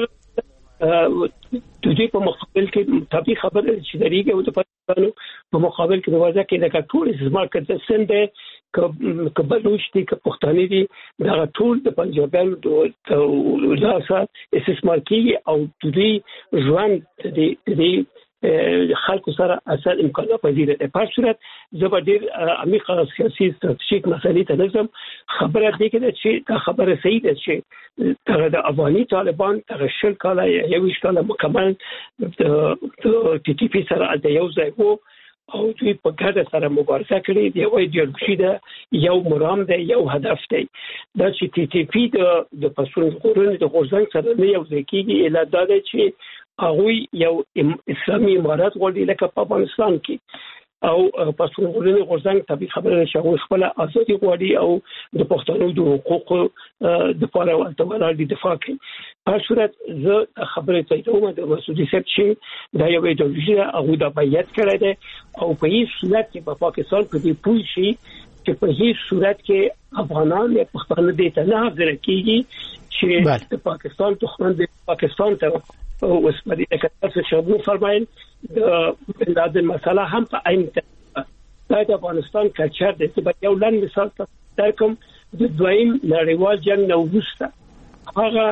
د دې په مقابل کې طبي خبره چې دریږي او د پښتنو په مقابل کې د وځه کې د ټول استثمار کړه سند که بلوچ دي که پښتاني دي دا ټول د پنجابیانو د لاسه استثمار کیږي او د دې ژوند د دې خلکو سره اصل امکانات پذیر دي. په صورت زبردیر عمیقه سیاسي ستراتیژیک مسلې ته نظم خبره دي کې چې دا خبره صحیح ده چې د افغاني طالبان د شل کاله یو کال مکمل د ټي ټي پی سره د یو ځای وو او دوی په ګډه سره مبارزه کړې دی او ایډیولوژي ده یو مرام ده یو هدف دی دا چې ټي ټي پی د د پښتونخوا د غورځنګ سره نه یو ځای کېږي اله دا ده چې هغه یو اسلامي امارات غوړي لکه په افغانستان کې او پښتونخوا د غورځنګ طبي خبره شاو خپل ازادي غوړي او د پښتنو د حقوقو د لپاره ورته ولادي دفاع کوي. په صورت زه خبره ته دومره د مسعودي صاحب چې دا یو ایډیولوژي هغه د بیعت کړی دی او په هیڅ صورت کې په پاکستان کې دی پوه شي چې په هیڅ صورت کې افغانان یا پښتانه دې ته نه حاضر کیږي چې د پاکستان دښمن د پاکستان ته اوس په دې کې تاسو شابو فرمایل د د مسله هم په عین د افغانستان کلچر د یو لاندې مثال ترکم د دویم نړیوال جنگ نو وروسته هغه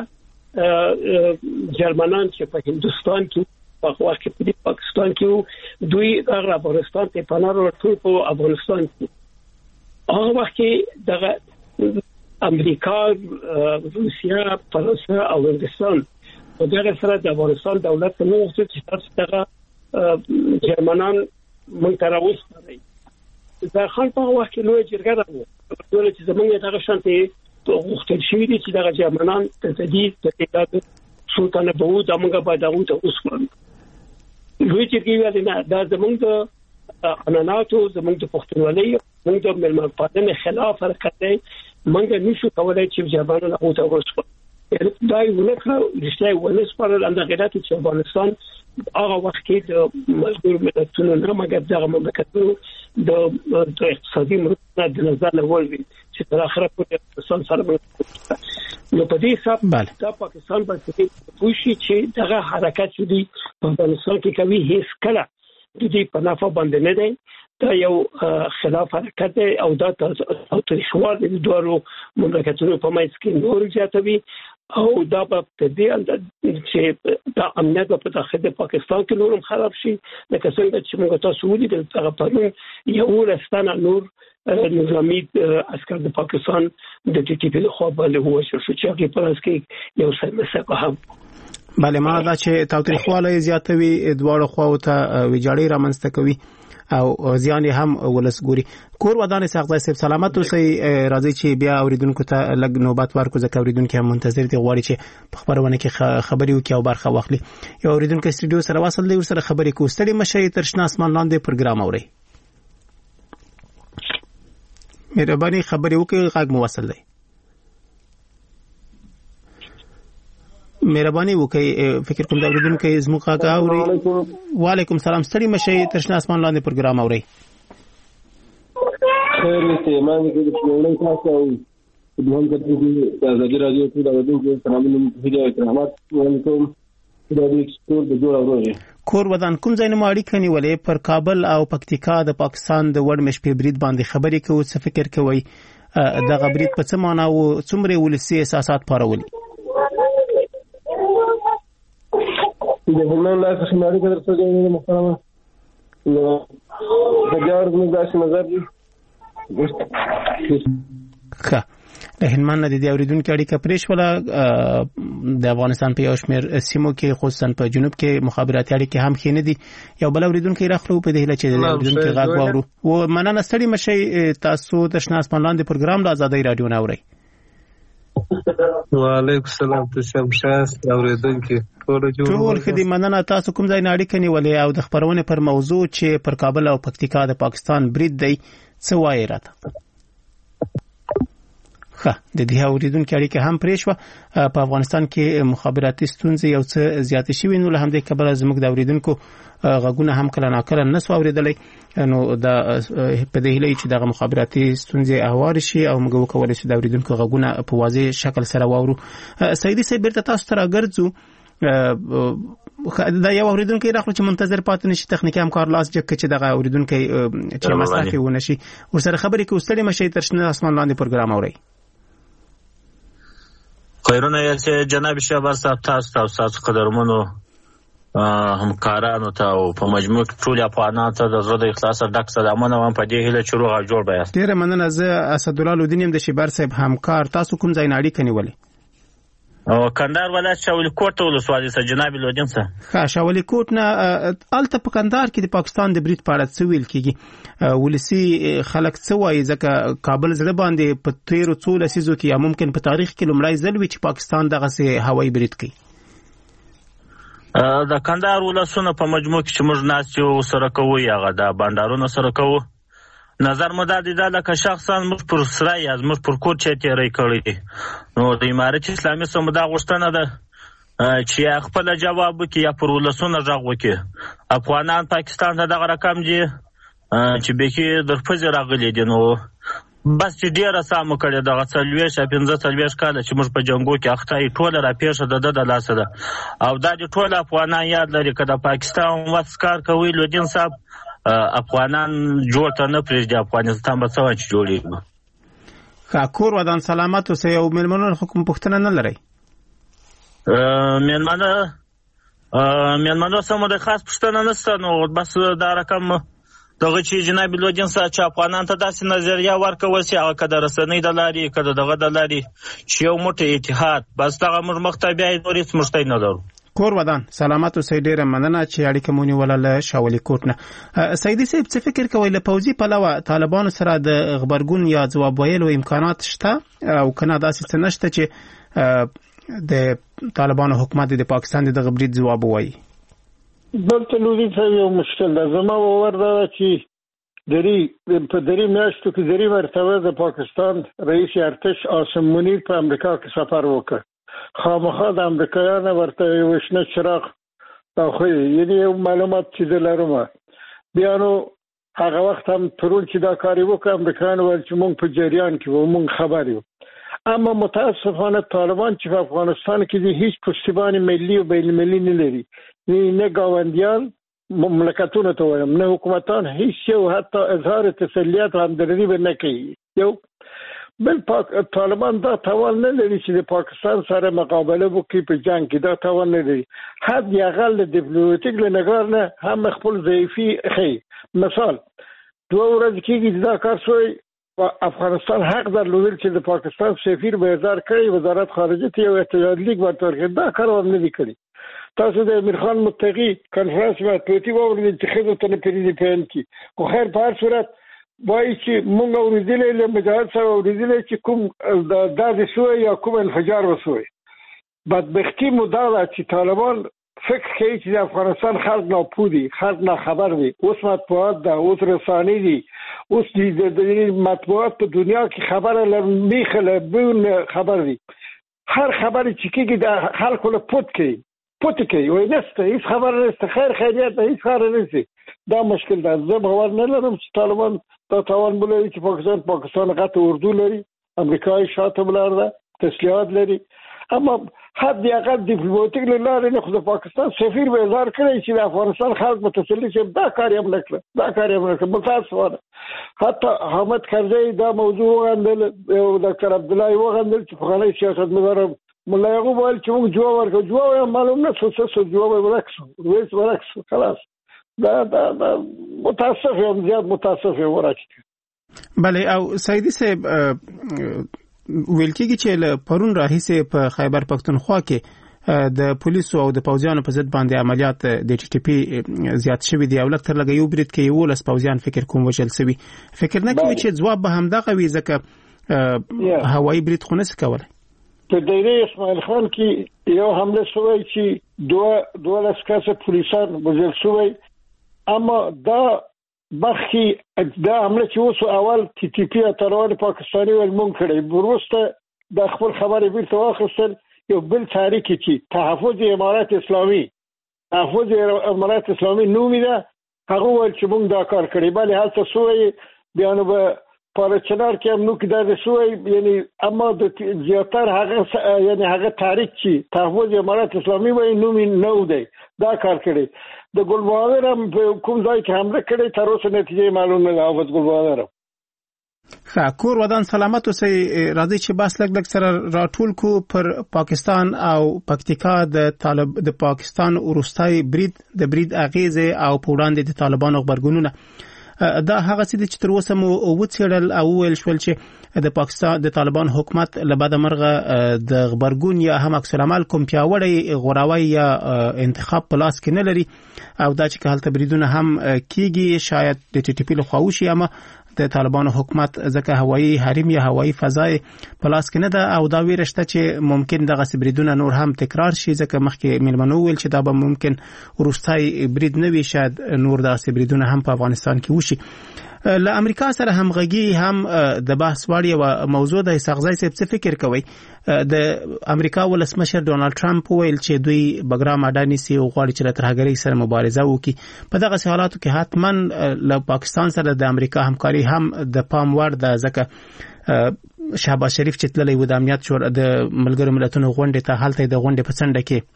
جرمنان چې په هندستان کې په وخت کې په پاکستان کې دوی هغه افغانستان ته پناه ورکړ په افغانستان کې هغه وخت کې د امریکا روسیا فرانسه او هندستان په دغه سره د افغانستان دولت نو چې تاسو دغه جرمنان مونږ ته راوستل دا خان په وخت کې لوی جرګه راوړه چې زمونږ دغه شانتي غوښتل شوی دي چې دغه جرمنان ته تدید د اعتقاد سلطان ابو د موږ په دغه ته اوسمن لوی جرګه ویل نه دا زمونږ د اناناتو زمونږ د پښتونولۍ موږ د ملمنپالنې خلاف حرکت دی موږ نشو کولای چې جرمنان هغه ته ورسپارو دا یو نه کړو چې ونه سپارل اند غیرت چې افغانستان هغه وخت کې د ملګرو ملتونو نه مګر دغه مملکتونو د اقتصادي مرسته د نظر لول چې تر اخره پورې افغانستان سره نو په دې حساب دا پاکستان باندې پوښي چې دغه حرکت شدي په افغانستان کې کوي هیڅ کله د دې په نافه باندې نه دی دا یو خلاف حرکت دی او دا تاریخوال د دوه مملکتونو په منځ کې نور زیاتوي او دا په دې انداز چې دا امنیت په داخله پاکستان کې نورم خراب شي لکه څنګه چې موږ تاسو ولې د هغه پرون یو ورستانه نور نظامی عسكر د پاکستان د ټي ټي پی له خوا باندې هو چې هغه په لاس کې یو څه مسکه هم بله ما دا چې تاریخواله زیاتوي دواړو خواو ته ویجاړي رامنځته کوي او ځان هم ولسګوري کور ودانې ساغځای صاحب سلامت اوسئ راځي چې بیا اوریدونکو ته لګ نوبت ورکو ځکه اوریدونکو هم منتظر دي غواړي چې په خبرونه کې خبري وکړي او برخه واخلي یو اوریدونکو استودیو سره واصل دی ورسره خبرې کوي ستړي مشه تر شنه اسمان لاندې پروګرام اوري مهرباني خبرې وکړئ غږ مو وصل دی مهرباني وکړئ فکر کوم دا اوریدونکو زموږ غږ اوري وعلیکم السلام ستړي مشه تر شنه اسمان لاندې پروګرام اوري خیر ته ما دې د پرونی تاسو او د هم کتو چې د ازادي راډیو په دغه ډول کې سلامونه هدايه احترامات وعلیکم د دې ایکسپورت د جوړ اوري کور ودان کوم ځای نه ماړي کني ولې پر کابل او پکتیکا د پاکستان د وړمش په برید باندې خبرې کوي څه فکر کوي د غبرید په څه معنا او څومره ولسي اساسات پارولي د هلمند لا څه ماړي کړل څه دی محترمه نو د جوړ موږ داسې نظر دي ښه د هلمند د دې اوریدونکو اړیکه پرېښ ولا د افغانستان په یو شمېر سیمو کې خصوصا په جنوب کې مخابراتي اړیکې هم ښې نه دي یو بل اوریدونکو راخلو په دې هله چې د اوریدونکو غږ واورو او مننه ستړي مشي تاسو د شنه اسمان لاندې پروګرام د ازادي رادیو نه اوري وعلیکم السلام تاسو شاس اوریدونکو ټول خدي مننه تاسو کوم ځای نه اړیکه نیولې او د خبرونه پر موضوع چې پر کابل او پکتیکا د پاکستان برید دی څه وایي راته ښه د دې اوریدونکو اړیکه هم پرې شو. په افغانستان کې مخابراتي ستونزې یو څه زیاتې شوې نو له همدې کبله زموږ د اوریدونکو غږونه هم کله ناکله نسو اوریدلای نو دا په دې هیله چې دغه مخابراتي ستونزې هوار شي او موږ وکولای شو د اوریدونکو غږونه په واضح شکل سره واورو. سیدي صاحب بیرته تاسو ته راګرځو. دا یو اوریدونکو راخلو چې منتظر پاتې نشي تخنیکی همکار لاس جک چې دغه اوریدونکو چې مصرفي ونه شي ورسره خبرې کې وستړي مشي تر شنه اسمان لاندې پروګرام اوري. خیرونه یې چې جناب شهباز صاحب تاسو تاسو تاسو قدرمنو همکارانو ته او په مجموع ټول افغانانو ته د زړه د اخلاص ډک سلامونه وایم په دې هیله چې روغ جوړ بیاست. ډیره مننه. زه اسدالله لودین یم د شیبر صاحب همکار. تاسو کوم ځای نه اړیکه نیولې؟ او کندهار ولایت شاولی کوټ ولسوالۍ څخه جناب لودین صاحب. ښه شاولی کوټ نه الته په کندهار کې د پاکستان د برید په اړه څه ویل کیږي؟ ولسی خلک څه وایي ځکه کابل زړه باندې په تیرو څو لسیزو کې یا ممکن په تاریخ کې لومړی ځل وي چې پاکستان دغه سي هوایي برید کوي. د کندهار ولسونه په مجموع کې چې موږ ناس یو سره کوو هغه د بانډارونو سره کوو. نظر مو دا دی دا لکه شخصا موږ پر سره یا موږ پر کور چې تیری کړی نو د امارت اسلامي سمدا غوښتنه ده چې خپل جواب وکړي یا پر ولسونه غږ وکړي. افغانان پاکستان ته دغه رقم دي چې به کې در پځ راغلي دي نو بس چې ډیره سم کړي دغه څلويش پنځه څلويش کال چې موږ په جنگو کې اخته ټوله را پیښه د د لاسه ده او دا د ټوله افغانان یاد لري کده پاکستان وسکار کوي لودین صاحب افغانان جوړ ته نه پرېږدي افغانستان به څه چې جوړېږي. ښه کور ودان سلامت اوسئ او مېلمنو حکم پوښتنه نه لرئ؟ مېلمانه مېلمانو سمه د خاص پوښتنه نشته نو بس دا رقم دغه چې جناب لودین صاحب چې افغانان ته داسې نظریه ورکول شي هغه که د رسنۍ د لارې که د دغه د لارې چې یو موټی اتحاد بس دغه موږ مخته بیا نور هېڅ مشتی نه لرو. کور ودان سلامت اوسئ. ډیره مننه چې اړیکه مو نیوله له شاولي کوټ نه. سیدي صاحب څه فکر کوئ له پوځي پلوه طالبانو سره د غبرګون یا ځواب ویلو امکانات شته او که نه داسې څه نشته چې د طالبانو حکومت د پاکستان د دغه برید ځواب ووایي؟ دلته لودین صاحب یو مشکل ده. زما باور دا چې درې په درې میاشتو کې درې مرتبه د پاکستان رئیس ارتش عاصم منیر په امریکا کې سفر وکړ. خامخا د امریکایانو ورته یو شنه چراغ راخوي یعنې یو معلومات چې زه لرم. بیا نو هغه وخت هم پرون چې دا کار یې وکړ امریکایانو ویل چې موږ په جریان کې وو موږ خبر یو. اما متاسفانه طالبان چې په افغانستان کې دي هیڅ پشتیبان ملي او بین المللي نه لري. نه ګاونډیان مملکتونه ته وایم نه حکومتان هیڅ یو حتی اظهار تسلیت او همدردي به نه کوي. یو بل پاک طالبان دا توان نه لري چې د پاکستان سره مقابله وکړي په جنگ کې. دا توان نه لري. حد یاغل ډیپلوماټیک لنګار نه هم خپل ضعیفي خي. مثال دوه ورځې کېږي دا کار شوی افغانستان حق درلودل چې د پاکستان سفیر به اظهار کړی وزارت خارجه ته یو احتجاج لیک ورته ورکړي. دا کار هم نه دی کړی. تاسو د امیر خان متقي کنفرانس مطبوعاتي واورئ چې خدای ته نه پریږدي پېن کې خو خیر په هر صورت وایي چې موږ اورېدلې له مجاهد سره اورېدلې چې کوم دا د سوی یا کوم انفجار وسوی. بدبختي مو دا ده چې طالبان فکر کوي چې د افغانستان خلک ناپوه دي خلک ناخبر دي. اوس مطبوعات ده اوس رسانې دي اوس د مطبوعات په دنیا کې خبره له میخه له بون خبر دي. هر خبرې چې کېږي د خلکو له پوت کوي پوت کوي وایي نسته هیڅ خبره نسته خیر خیریت هیڅ خبره نسته. دا مشکل ده. زه باور نه لرم چې طالبان دا توان بلري چې پاکستان پاکستان غټ اردو لري امریکای شاته بلار ده تسلیحات لري. اما حد یاقل دیپلوماتیک لارې نه خو د پاکستان سفیر به اظهار کړی چې د افغانستان خلک متسلی شي. دا کار یې نه کړ دا کار یې نه کړ. متاسفانه حتی حامد کرزی دا موضوع وغندل او ډاکټر عبدالله وغندل چې پخوانی سیاستمدار ملا یعقوب ویل چې موږ جواب ورکړو. جواب معلوم نه شو څه جواب ورکړو رویس ورکړو خلاص. دا دا دا متاسف یم زیات متاسف یم ورکړو. بله او سیدي صاحب ویل کېږي چې له پرون راهیسې په خیبر پښتونخوا کې د پولیسو او د پوځیانو په ضد باندې عملیات د ټي ټي پی زیات شوي دي او لږ تر لږه یو برید کې یولس پوځیان فکر کوم وژل شوي. فکر نه کوي چې ځواب به همدغه وي ځکه هوایي برید خو نشي کولی. په دایره اسماعیل خان کې یو حمله شوی چې دوه دوه لس کسه پولیسان وژل شوي. اما دا بخي دا عمله چې اوس اول تی تی پی اترول پاکستاني ول مونږ کړی ورسته د خپل خبرې بیرته واخیستل یو بل تاریخ چې تحفظ امارات اسلامي تحفظ امارات اسلامي نومي ده هغه ول چې مونږ دا کار کړی بل هلته سوې بیا نو به پارچنار کې هم نو کې دا سوې یعنی اما د زیاتر هغه یعنی هغه تاریخ چې تحفظ امارات اسلامي وای نومي نو دی دا کار کړی د ګل بهادر هم کوم ځای کې حمله کړې تر اوسه نتیجه معلومه نه او د ګل بهادر خاکور ودان سلامت اوسئ راځي چې بس لګ لګ سره راټول کو پر پاکستان او پکتیکا د طالب د پاکستان ورستای برید د برید اغیزه او پوړاندې د طالبانو خبرګونونه دا هغه څه چې تر اوسه مو وڅېړل او ویل شول چې د پاکستان د طالبان حکومت لباده مرغه د خبرګون یا هم عکس العمل کوم پیاوړی غوراوی یا انتخاب پلاس کې نه لري او دا چې کله تبریدونه هم کیږي شاید د ټي ټي پی له خواوشي اما د طالبانو حکومت ځکه هوایي حریم یا هوایي فضای پلاس کې نه ده او دا ویرشته چې ممکن دغه سبریدونه نور هم تکرار شي ځکه مخکې ملمنو ویل چې دا به ممکن ورستای برید نه وي شاید نور د سبریدونه هم په افغانستان کې وشي له امریکا سره همغږي هم د بحث وړ یو موضوع د سغزای څه فکر کوي د امریکا ولسمشر ډونالد ټرمپ ویل چې دوی بګرام اډانی سي او غواړي چې ترهګرۍ سره مبارزه وکړي په دغه حالاتو کې حتمن له پاکستان سره د امریکا همکاري هم د پام وړ د ځکه شهباز شریف چې تللی و د امنیت شورا د ملګرو ملتونو غونډې ته حالت د غونډې په څنډه کې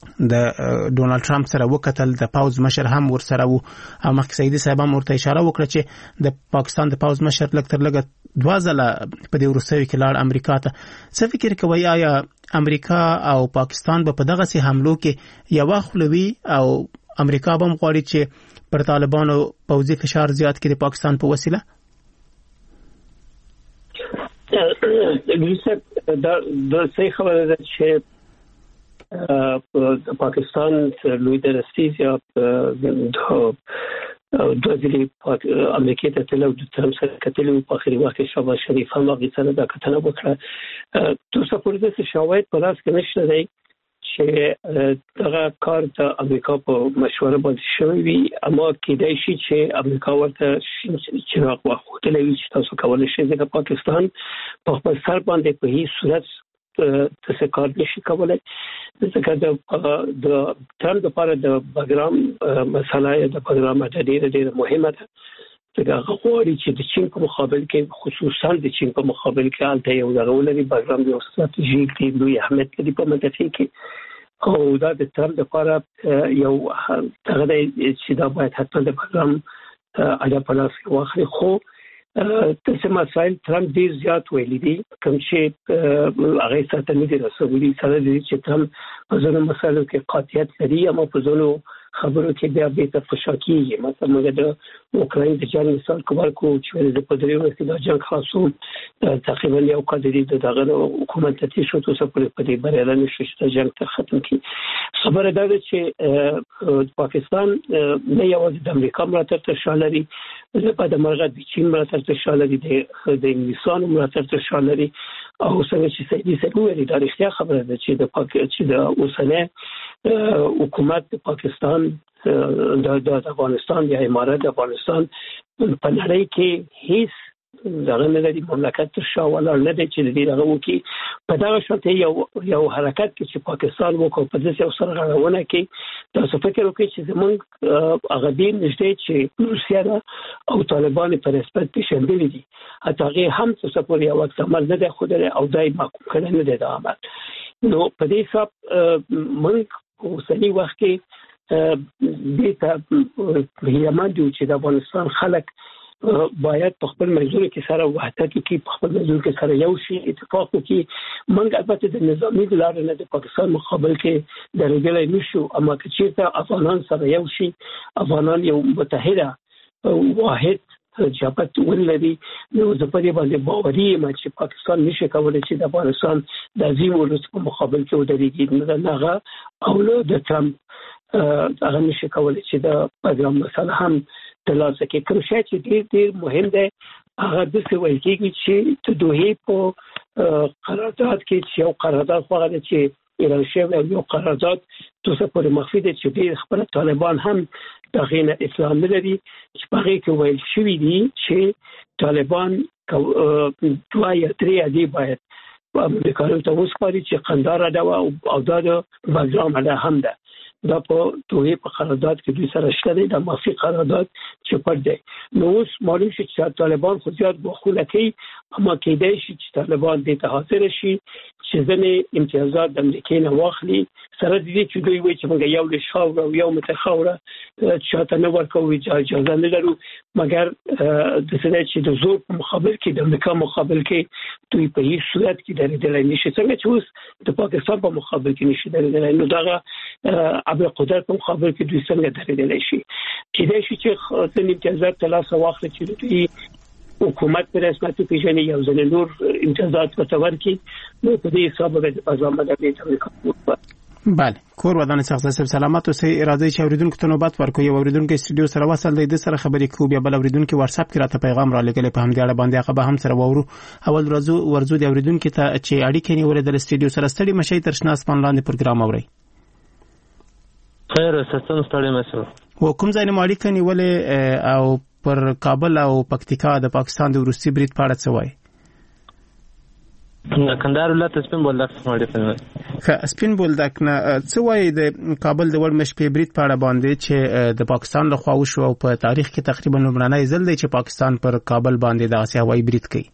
د ډونالد ټرمپ سره وکتل د پاوز مشر هم ورسره وو او مخکې سیدی صاحب هم ورته اشاره وکړه چې د پاکستان د پاوز مشر لږ تر لږه دوه ځله په دې وروستیو کې لاړ امریکا ته څه فکر کوي آیا امریکا او پاکستان به په دغه سي حملو کې یو خلوي او امریکا به غواړي چې پر طالبانو پوځي فشار زیات کړي پاکستان په وسیله دا د صحیح خبره ده چې پاکستان لوی درستیز یا دو ځلې امریکا ته تلو د ترمپ سره کتلو په اخري وخت کې شهباز شریف هم هغه سره دا کتنه وکړه تاسو په دې څه شواهد په لاس کې نشته دی چې دغه کار د امریکا په مشوره باندې شوی وي اما کېدای شي چې امریکا ورته چې هغه وخت له وی چې تاسو کولای شئ د پاکستان په خپل سر باندې په هیڅ صورت څه کار نشي کولای ځکه د د ترم لپاره د بګرام مسله د بګرام د ډېر ډېر مهمه ده ځکه هغه غواړي چې د چین په مقابل کې خصوصا د چین په مقابل کې حالت یو ضروري بګرام یو ستراتیژیک دی لوی اهمیت لري په منطقه کې او دا د ترم لپاره یو هغه چې دا باید حتی د بګرام اجازه پلاس واخلي خو تاسو مسائل ترمپ ډیر زیات ویلي دي کوم چې هغه سره نه دي رسولي سره دي چې ترمپ په ځینو مسایلو کې قاطعیت لري اما په ځینو خبرو کې بیا به تفصیل کیږي مثلا موږ د اوکراین د جنگ مثال کومر کو چې د پدریو کې د جنگ خاصو تقریبا یو قدرې د دغه حکومت ته شو تاسو په دې بریاله نشو چې جنگ ته ختم کړي خبره ده چې پاکستان نه یوازې د امریکا ملاتړ ته شالري په د مرغه د چین ملاتړ ته شالري د د انګلیسانو ملاتړ ته شالري او څنګه چې سیدی سګوري د اړتیا خبره ده چې د پاک چې د اوسنۍ حکومت د پاکستان د افغانستان یا امارات د افغانستان په نړۍ کې هیڅ دغه نه لري مملکت تر شا ولا نه دی چې دې دغه وکي په دغه شرط یو یو حرکت کې چې پاکستان وکړ په دې یو سرغړونه کې تاسو فکر وکړئ چې زمونږ هغه دین نشته چې روسیا او طالبان په نسبت پیښندلي دي حتی هغه هم څه په یو وخت عمل نه دی خو او دای محکوم کړي نه دی دا عمل نو په دې حساب موږ اوسنی وخت کې د ته یمن دی چې د افغانستان خلک باید په خپل منځونو کې سره وحدت کې په خپل منځونو کې سره یو شي اتفاق وکړي موږ البته د نظامی لارې نه د پاکستان مقابل کې درېدلای نشو اما که چیرته افغانان سره یو شي افغانان یو متحده واحد جبهت ولري نو زه په دې باندې باوري یم چې پاکستان نشي کولای چې د افغانستان د عظیم ولس په مقابل کې ودرېږي نه هغه او د ترمپ هغه نشي کولای چې د پروګرام مسله هم تلاسه کې کوم شی چې ډېر ډېر مهم دی هغه د څه وایي چې د دوه په قرارداد کې چې یو قرارداد هغه چې ایران شوی یو قرارداد تاسو په مخفي دي چې ډېر خبره طالبان هم دا غینه اطلاع نه لري چې په هغه کې ویل شوی دی چې طالبان دوه یا درې عادي باید امریکایانو ته وسپاري چې قندهار دا او دا د بګرام علی هم ده دا په توګه په قرارداد کې دوی سره شته دا مافي قرارداد چې پټ دی. نو اوس معلوم شي چې طالبان خو زیات بخوله کوي اما کېدای شي چې طالبان دې ته حاضر شي چې ځنې امتیازات د امریکا نه واخلي سره دې چې دوی وایي چې موږ یو له شاوره او یو متخوره چې ته نه ورکوي اجازه نه لرو مګر د څه چې د زور په مقابل کې د امریکا مقابل کې دوی په هیڅ صورت کې درېدل نشي څنګه چې اوس د پاکستان په مقابل کې نشي درېدل. نو دا ابل قدرت په مقابل کې دوی څنګه درېدل شي کېدای شي چې ځینې امتیازات ترلاسه واخلي چې دوی حکومت پر رسمیت پیژني یو ځل نور امتیازات ورته کی نو په دې حساب به ازامه د امریکا. بله کور ودان شخص سب سلامت او سي اراده چې اوریدونکو ته نوبت ورکوي اوریدونکو استودیو سره وصل دی د سره خبرې کوي بیا بل اوریدونکو واتس اپ کې راته پیغام را لګل په همدې اړه باندې هغه به هم سره وورو. اول ورځو ورځو د اوریدونکو ته چې اړیکې نیولې د استودیو سره ستړي مشي تر شناس پن لاندې پروګرام اوري. خیر ستاسو ستړي مشو و کوم ځای نه اړیکې نیولې او پر کابل او پکتیکا د پاکستان د روسي برید په اړه څه وایي؟ کندهار ولایت سپین بولدک سماړي په خه سپین بولدک نه څه وایي د کابل د ورمش په برید په اړه باندې چې د پاکستان له خوا وشو او په تاریخ کې تقریبا لومړنی ځل دی چې پاکستان پر کابل باندې د اسیا هوایي برید کوي.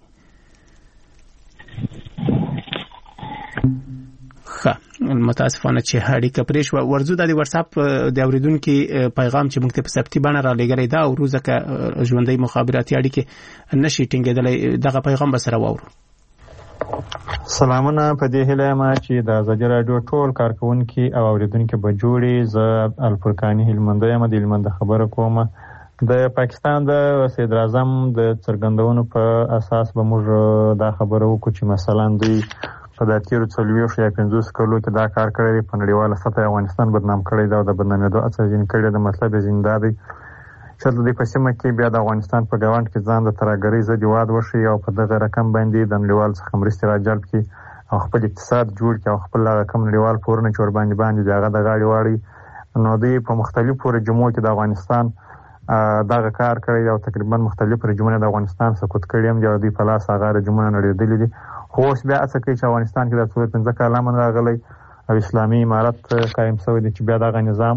خه متاسفانه چې هډیکه پریش ورزو د واتس اپ د اوریدونکو پیغام چې موږ ته په سپتی باندې را لګړې دا او روزه ژوندۍ مخابراتي اړیکې نشي ټینګېدلې دغه پیغام به سره وورو. سلامونه په دې هیله ما چې د ازادي رادیو ټول کارکونکو او اوریدونکو به جوړي ز الفرقانی هلمند یم د هلمند خبره کوم. د پاکستان د صدر اعظم د څرګندونو په اساس به موږ دا خبره وکړو چې مثلا دوی په د تیرو څلوېښتو یا پنځوس کلو کې دا کار کړی په نړیواله سطحه افغانستان بدنام کړی دا د بدنامېدو هڅه ځین کړی د مطلب یې دا دی چې د دې په سیمه کې بیا د افغانستان په ګاونډ کې ځان د ترهګرۍ ضد هېواد وشي او په دغه رقم باندې د نړیوال څخه مرستې راجلب کړي او خپل اقتصاد جوړ کړي او خپل هغه کم نړیوال پورونه چې ورباندې باندې د هغه د غاړې واړي. نو دوی په مختلفو رژیمو کې د افغانستان دغه کار کړی او تقریبا مختلف رژیمونه د افغانستان سقوط کړي هم دي او دوی په لاس هغه رژیمونه نړېدلي دي. خو اوس بیا هڅه کوي چې افغانستان کې د څلور پنځه کاله امن راغلی او اسلامي امارت قایم شوی دی چې بیا دغه نظام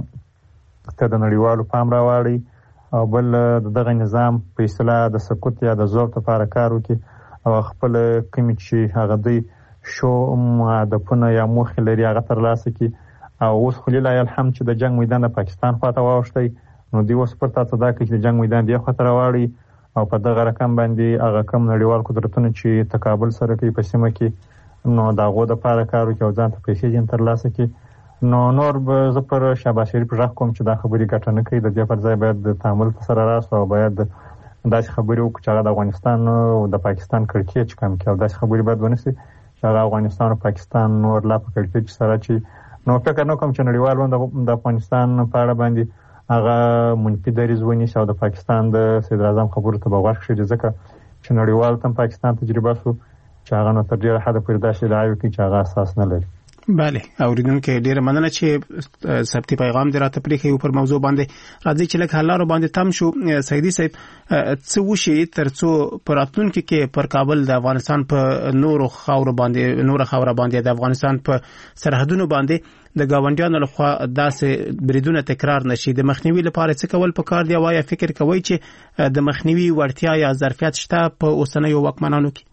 ته د نړیوالو پام راواړي او بل دغه نظام په اصطلاح د سقوط یا د ضعف لپاره کار وکړي او خپل کومې چې هغه دوی شو هدفونه یا موخې لري هغه ترلاسه کړي. او اوس خو لله الحمد چې د جنګ میدان د پاکستان خواته واوښتی نو دوی اوس پر تاسو دا کوي چې د جنګ میدان دې خواته راواړي او په دغه رقم باندې هغه کم نړیوال قدرتونه چې تقابل سره کوي په سیمه کې نو دا غو د پاره کار وکړي او ځان ته پیسې جن ترلاسه کړي. نو نور به زه پر شهباز شریف غږ کوم چې دا خبرې ګټه نه کوي د دې پر ځای باید د تعامل سره راځو او باید داسې خبرې وکړو چې هغه د افغانستان او د پاکستان کړکېچ کم کړي او داسې خبرې باید ونشي چې هغه افغانستان او پاکستان نور لا په کړکېچ سره چې نو فکر نه کوم چې نړیوال د افغانستان په اړه باندې هغه منفي دریځ ونیسي او د پاکستان د صدر اعظم خبرو ته به غوږ کېږدي ځکه چې نړیوال تم پاکستان تجربه شو چې هغه نو تر ډېره حده پورې داسې ادعاوې کوي چې هغه اساس نه لري. بله اوریدونکو ډیره مننه چې سبتي پیغام دې راته پرېښی پر موضوع باندې راځي چې لکه حلارو باندې تم شو. سیدی صاحب څه وشي ترڅو پر راتلونکي کې پر کابل د افغانستان په نورو خاور باندې نور خاور باندې د افغانستان په سرحدونو باندې د گاونډیانو لخوا داسې بریدونه تکرار نشي د مخنیوي لپاره څه کول پکار دی او یا فکر کوي چې د مخنیوي وړتیا یا ظرفیت شته په اوسنیو واکمنانو کې؟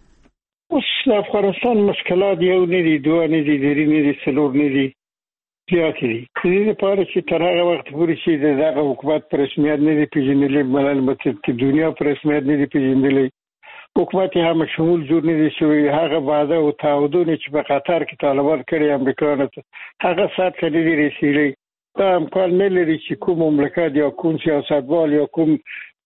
اوس د افغانستان مشکلات یو نه دي دوه نه دي درې نه دي څلور نه دي زیات دي. د دې لپاره چې تر هغه وخت پورې چې دغه حکومت پر رسمیت نه دي پیژندلې بلل متل دنیا پر رسمیت نه دي پیژندلې حکومت هم شمول جوړ نه دي شوی هغه وعده او تعهدونه چې په قطر کې طالبان کړی امریکایانو ته هغه سات نه دي رسیدلي. دا امکان نه لري چې کوم مملکت یا کوم سیاستوال یا کوم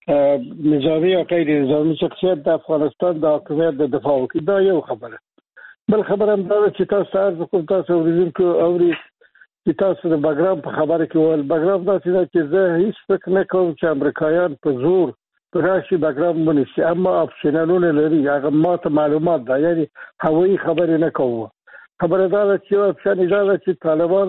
نظامی یا غیر نظامی شخصیت د افغانستان د حکومت د دفاع وکړي. دا یو خبره. بل خبره هم دا چې تاسو عرض کوم تاسو اوریدونکو اوري چې تاسو د بګرام په خبره کې ول بګرام دا چې زه هیڅ فکر نه کوم چې امریکایان په زور راشي بګرام ونیسي اما اپشنالونه لري هغه ماته معلومات ده یعنی هوایي خبرې نه کوو. خبره دا چې اپشن دا چې طالبان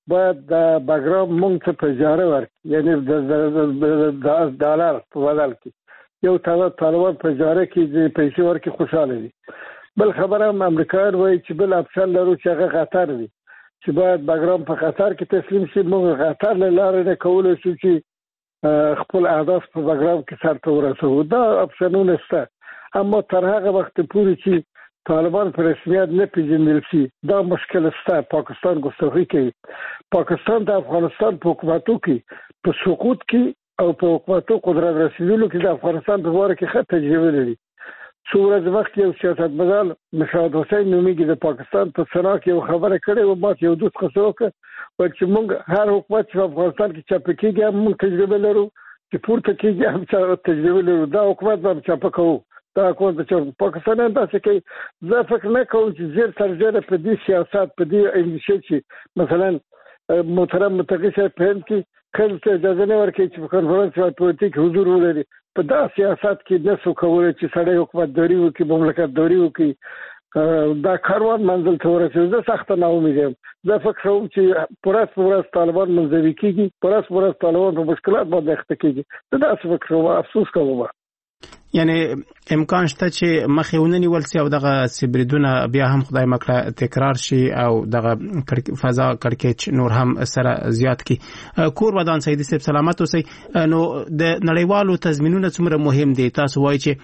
باید د بګرام مونږ ته په اجاره ورکړي، یعنی د ډالر په بدل کې یو طالبان په اجاره کې پیسې ورکړي، خوشاله دي. بل خبره هم امریکایان وایي چې بل اپشن لرو چې هغه قطر دی، چې باید بګرام په قطر کې تسلیم شي. موږ قطر له لارې نه کولی شو چې خپل اهداف په بګرام کې سرته ورسوو. دا اپشنونه شته، اما تر هغه وخت پورې چې طالبان په رسمیت نه پیژندل شي دا مشکل شته. پاکستان ګستاخي کوي. پاکستان د افغانستان په حکومتو کې په سقوط کې او په حکومتو قدرت رسیدلو کې د افغانستان په باره کې ښه تجربه لري. څو ورځې مخکې یو سیاستمدار مشهد حسین نومیږي د پاکستان په سنا کې یو خبره کړې وه، ما یو دوست خصه وکړه وایي چې موږ هر حکومت چې په افغانستان کې چاپه کېږي هم موږ تجربه لرو، چې پورته کېږي هم تجربه لرو. دا حکومت به هم چاپه کوو، دا حکومت به چاپه. پاکستانیان داسې کوي. زه فکر نه کوم چې زیر تر زیره په دې سیاست په دې اندیشه چې مثلا محترم متقي صاحب په هند کې ښځو ته اجازه نه ورکوي چې په کنفرانس او پولیټیک حضور ولري. په دا سیاست کې نه شو کولی چې سړی حکومتداري وکړي، مملکتداري وکړي، دا کاروان منزل ته ورسېږي. زه سخته ناامیده یم. زه فکر کوم چې په ورځ په ورځ طالبان منزوي کېږي، په ورځ په ورځ طالبان په مشکلات باندې اخته کېږي. زه داسې فکر کوم، افسوس کوم. یعنی امکان شته چې مخې ونه نیول شي او دغه سبریدونه بیا هم خدای مکړه تکرار شي او دغه فضا کړکېچ نور هم سره زیات کی. کور ودان سیدی صاحب سلامت اوسئ. نو د نړیوالو تضمینونه څومره مهم دي؟ تاسو وایي چې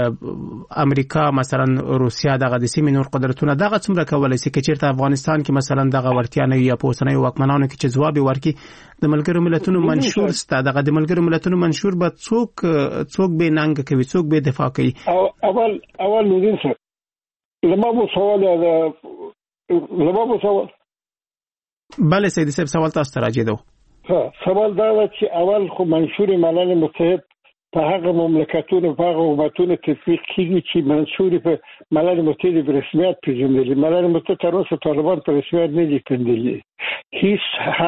امریکا مثلا روسیا دغه د سیمې نور قدرتونه دغه څومره کولای شي چې چیرته افغانستان کې مثلا دغه ورتیا نه یا پوسنۍ واکمنانو کې چې ځواب ورکړي د ملګرو ملتونو منشور ستا دغه د ملګرو ملتونو منشور به څوک څوک به ننګ کوي، څوک به دفاع کوي؟ اول اول نو څه لمبو سوال دا لمبو سوال بله سیدی صاحب سوال تاسو ته راځي. ها سوال دا و چې اول خو منشور ملل متحد په هغه مملکتونو په هغه حکومتونو تطبیق کیږي چې منشور په ملل متحد په رسمیت پیژندل. ملل متحد تر اوسه طالبان په رسمیت نه دي پیژندلي. هیڅ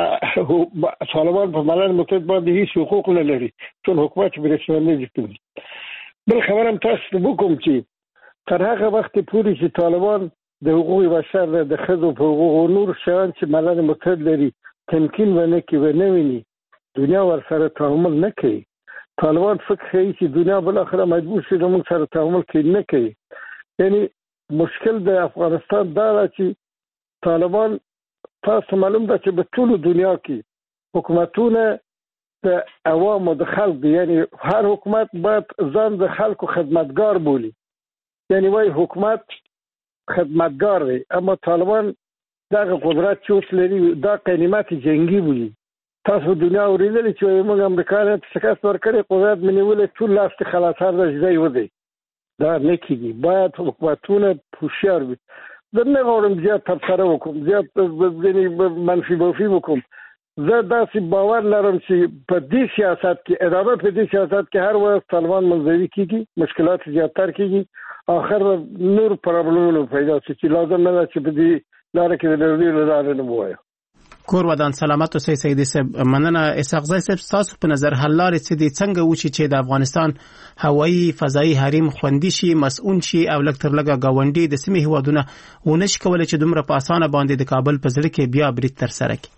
طالبان په ملل متحد باندې هیڅ حقوق نه لري، ټول حکومت په رسمیت نه دي پیژندلي. بل خبرم تاسو ته وکم چې تر هغه وخت پورې چې طالبان د حقوق بشر د ښځو په حقوقو نور شیان چې ملل متحد لري تمکین ونه کوي ونه ویني، دنیا ورسره تعامل نه کوي. طالبان فکر کوي چې دنیا بل اخره مجبور شي د موږ سره تعامل کوي، نه کوي. یعنی مشکل د افغانستان دا دی چې طالبان تاسو معلوم ده چې په ټول دنیا کې حکومتونه د عوامو د خلک، یعنی هر حکومت باید ځان د خلکو خدمتګار بولی، یعنی وای حکومت خدمتګار دی. اما طالبان دغه قدرت چې اوس لري دا قنیمت جنگي بولی. تاسو دنیا اوریدلی چې موږ امریکایانو ته شکست ورکړی، قدرت مې نیولې ټول لاس ته خلاصار د ځای ودی. دا نه کېږي. باید حکومتونه هوښیار وي. زه نه غواړم زیات تبصره وکړم، زیات منفي بافي وکړم. زه داسې باور لرم چې په دې سیاست کې ادامه په دې سیاست کې هر وخت طالبان منزوي کېږي، مشکلات زیاتر کېږي، آخر نور پرابلمونه پیدا شي چې لازم نه ده چې په دې لاره کې د لرلو لاره نه ووایو. کور ودان سلامت اوسئ سیدی صاحب. مننه. اسحاق زی صاحب تاسو په نظر حل لارې څه دي؟ څنګه وشي چې د افغانستان هوایي فضایي حریم خوندي شي، مسؤون شي او لږ تر لږه ګاونډي د سیمې هیوادونه ونه شي کولی چې دومره په اسانه باندې د کابل په زړه کې بیا برید ترسره کړي؟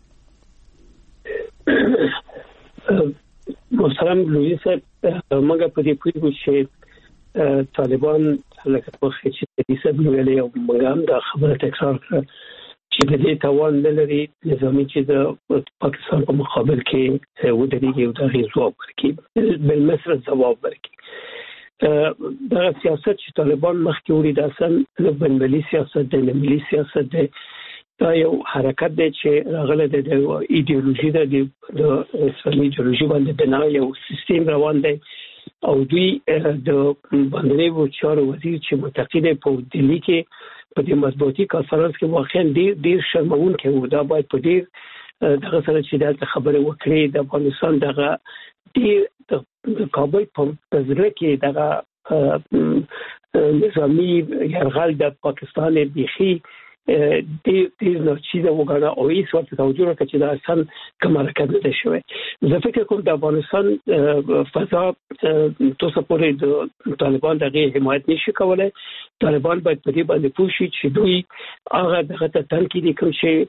محترم لوی صاحب، موږ په دې پوهیږو چې طالبان لکه مخکې چې سیدي صاحب ویلي او موږ هم دا خبره تکرار کړه چې د دې توان نه لري نظامي چې د پاکستان په مقابل کې ودرېږي او دغه ځواب ورکړي، بالمثل ځواب ورکړي. دغه سیاست چې طالبان مخکې وړي دا اصل د بنبلي سیاست دی، د ملي سیاست دی. دا یو حرکت دی چې راغلی دی د ایډیولوژي ده، د اسلامي ایډیولوژي باندې بنا یو سیستم روان دی. او دوی د باندې چارو وزیر چې متقی دی په دلی کې په دې مطبوعاتي کانفرنس کې واقعا ډیر ډیر شرموونکی و. دا باید په ډیر دغه سره چې دلته خبره وکړي د افغانستان دغه ډیر د کابل په زړه کې دغه نظامي یرغل د پاکستان بيخي د دې نو چې دا وګڼه او هیڅ ورته توجه نه کوي دا اصلا کوم حرکت نه شوی. زه فکر کوم د افغانستان فضا تاسو پورې د طالبان دغه حمایت نشي کولای. طالبان باید په دې باندې پوه شي چې دوی هغه دغه تنقید کوي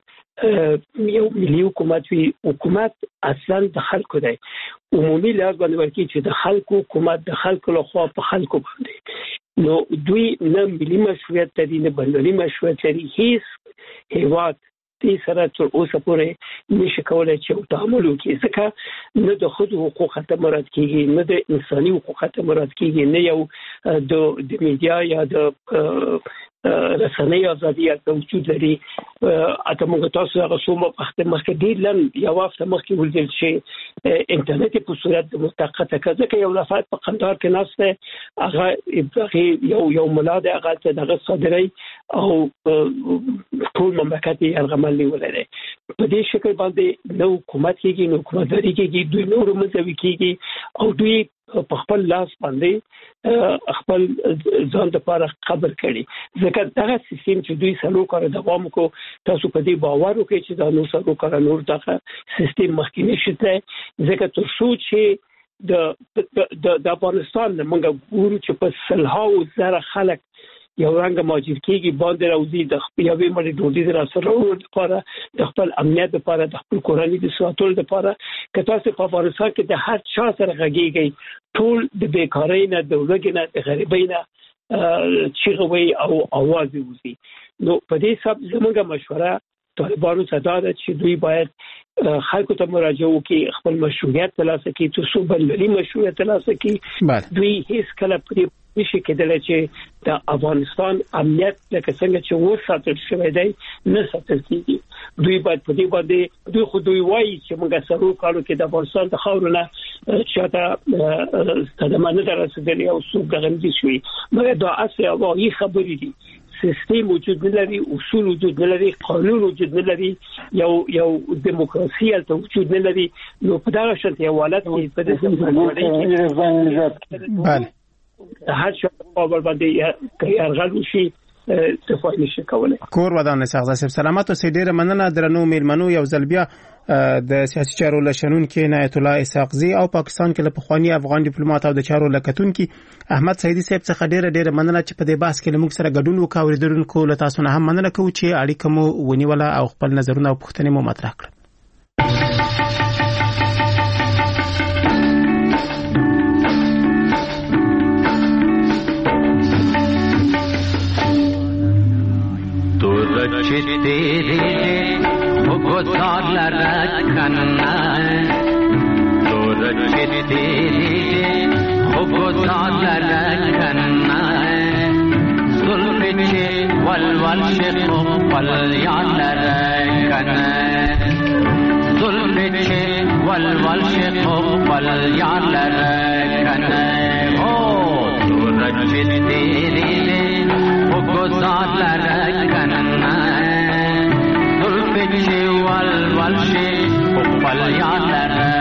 چې یو ملي حکومت وی حکومت اصلا د خلکو دی. عمومي لحاظ باندې ورکی چې د خلکو حکومت د خلکو له خوا په خلکو باندې نو دوی نه ملي مشروعیت لري نه بندري مشروعیت لري. هیڅ هیواد دې سره تر اوسه پورې نشي کولای چې تعامل وکړي ځکه نه د خود حقوق ته مراد کیږي نه د انساني حقوق ته مراد کیږي نه یو د د میډیا یا د رسنۍ ازادي ته وجود لري. اته موږ تاسو هغه څومره وخت مخکې ډیر لن یو وخت مخکې ولدل شي انټرنیټ په صورت د متقطع کځه یو لفظ په قندار کې ناشته هغه یو یو ملاده هغه ته دغه صدري او ټول مملکت یې هرغمل ولري. په دې شکل باندې نو حکومت کېږي نو حکومت لري کېږي دوی نور مزوي کېږي او دوی په خپل لاس باندې خپل ځان لپاره قبر کړي ځکه دغه سیستم چې دوی سلو کار دوام کو تاسو په دې باور وکړئ چې دا نو سلو کار نور دغه سیستم مخکې نشته ځکه تر څو چې د د افغانستان موږ ګورو چې په سلهاو زره خلک یو رنګ ماجر کېږي باندې راوځي د خپل یوې مړي ډوډۍ در سره لپاره د خپل امنیت لپاره د خپل کورنۍ د ساتلو لپاره که تاسو په افغانستان کې د هر چا سره غږیږي ټول د بیکارۍ نه د ولګ نه د غریبۍ نه چیغوي او आवाज وزي. نو په دې سبب زموږه مشوره طالبانو ته دا ده چې دوی باید خلکو ته مراجعه وکړي خپل مشروعیت ترلاسه کړي تر څو بللي مشروعیت ترلاسه کړي. دوی هیڅ کله پرې نشي کېدلی چې د افغانستان امنیت لکه څنګه چې وساتل شوی دی نه ساتل کېږي. دوی باید په دې باندې دوی خو دوی وایي چې موږ سرو کارو کې د افغانستان د خاورو نه چاته صدمه نه ده رسېدلې او څوک دغه نه دي شوي مګر دا اصلي او واقعي خبرې دي. سیستم وجود نه لري اصول وجود نه لري قانون وجود نه لري یو یو دیموکراسي الته وجود نه لري. نو په دغه شرط یو حالت کې په دې بله هر څه په باندې کې ارغل وشي تفاهم نشي کولای. کور ودان سغزا سب سلامت او سیډره مننه درنو میلمنو یو ځل بیا د سیاسي چارو لشنون کې عنایت الله اسحاقزي او پاکستان کې له پخوانی افغان ډیپلوماټ او د چارو لکتون کې احمد سیدی صاحب څخه ډیره ډیره مننه چې په دې بحث کې موږ سره ګډون وکاو. درنکو له تاسو نه هم مننه کوم چې اړیکه مو ونیوله او خپل نظرونه او پوښتنې مو مطرح کړل. چه دیده بگذار لرکنه دور چه دیده بگذار لرکنه ظلم چه والوال شق والیا لرکنه ظلم چه والوال شق والیا لرکنه او دور چه دیده بگذار لرکنه ظلم چه والوال شق والیا لرکنه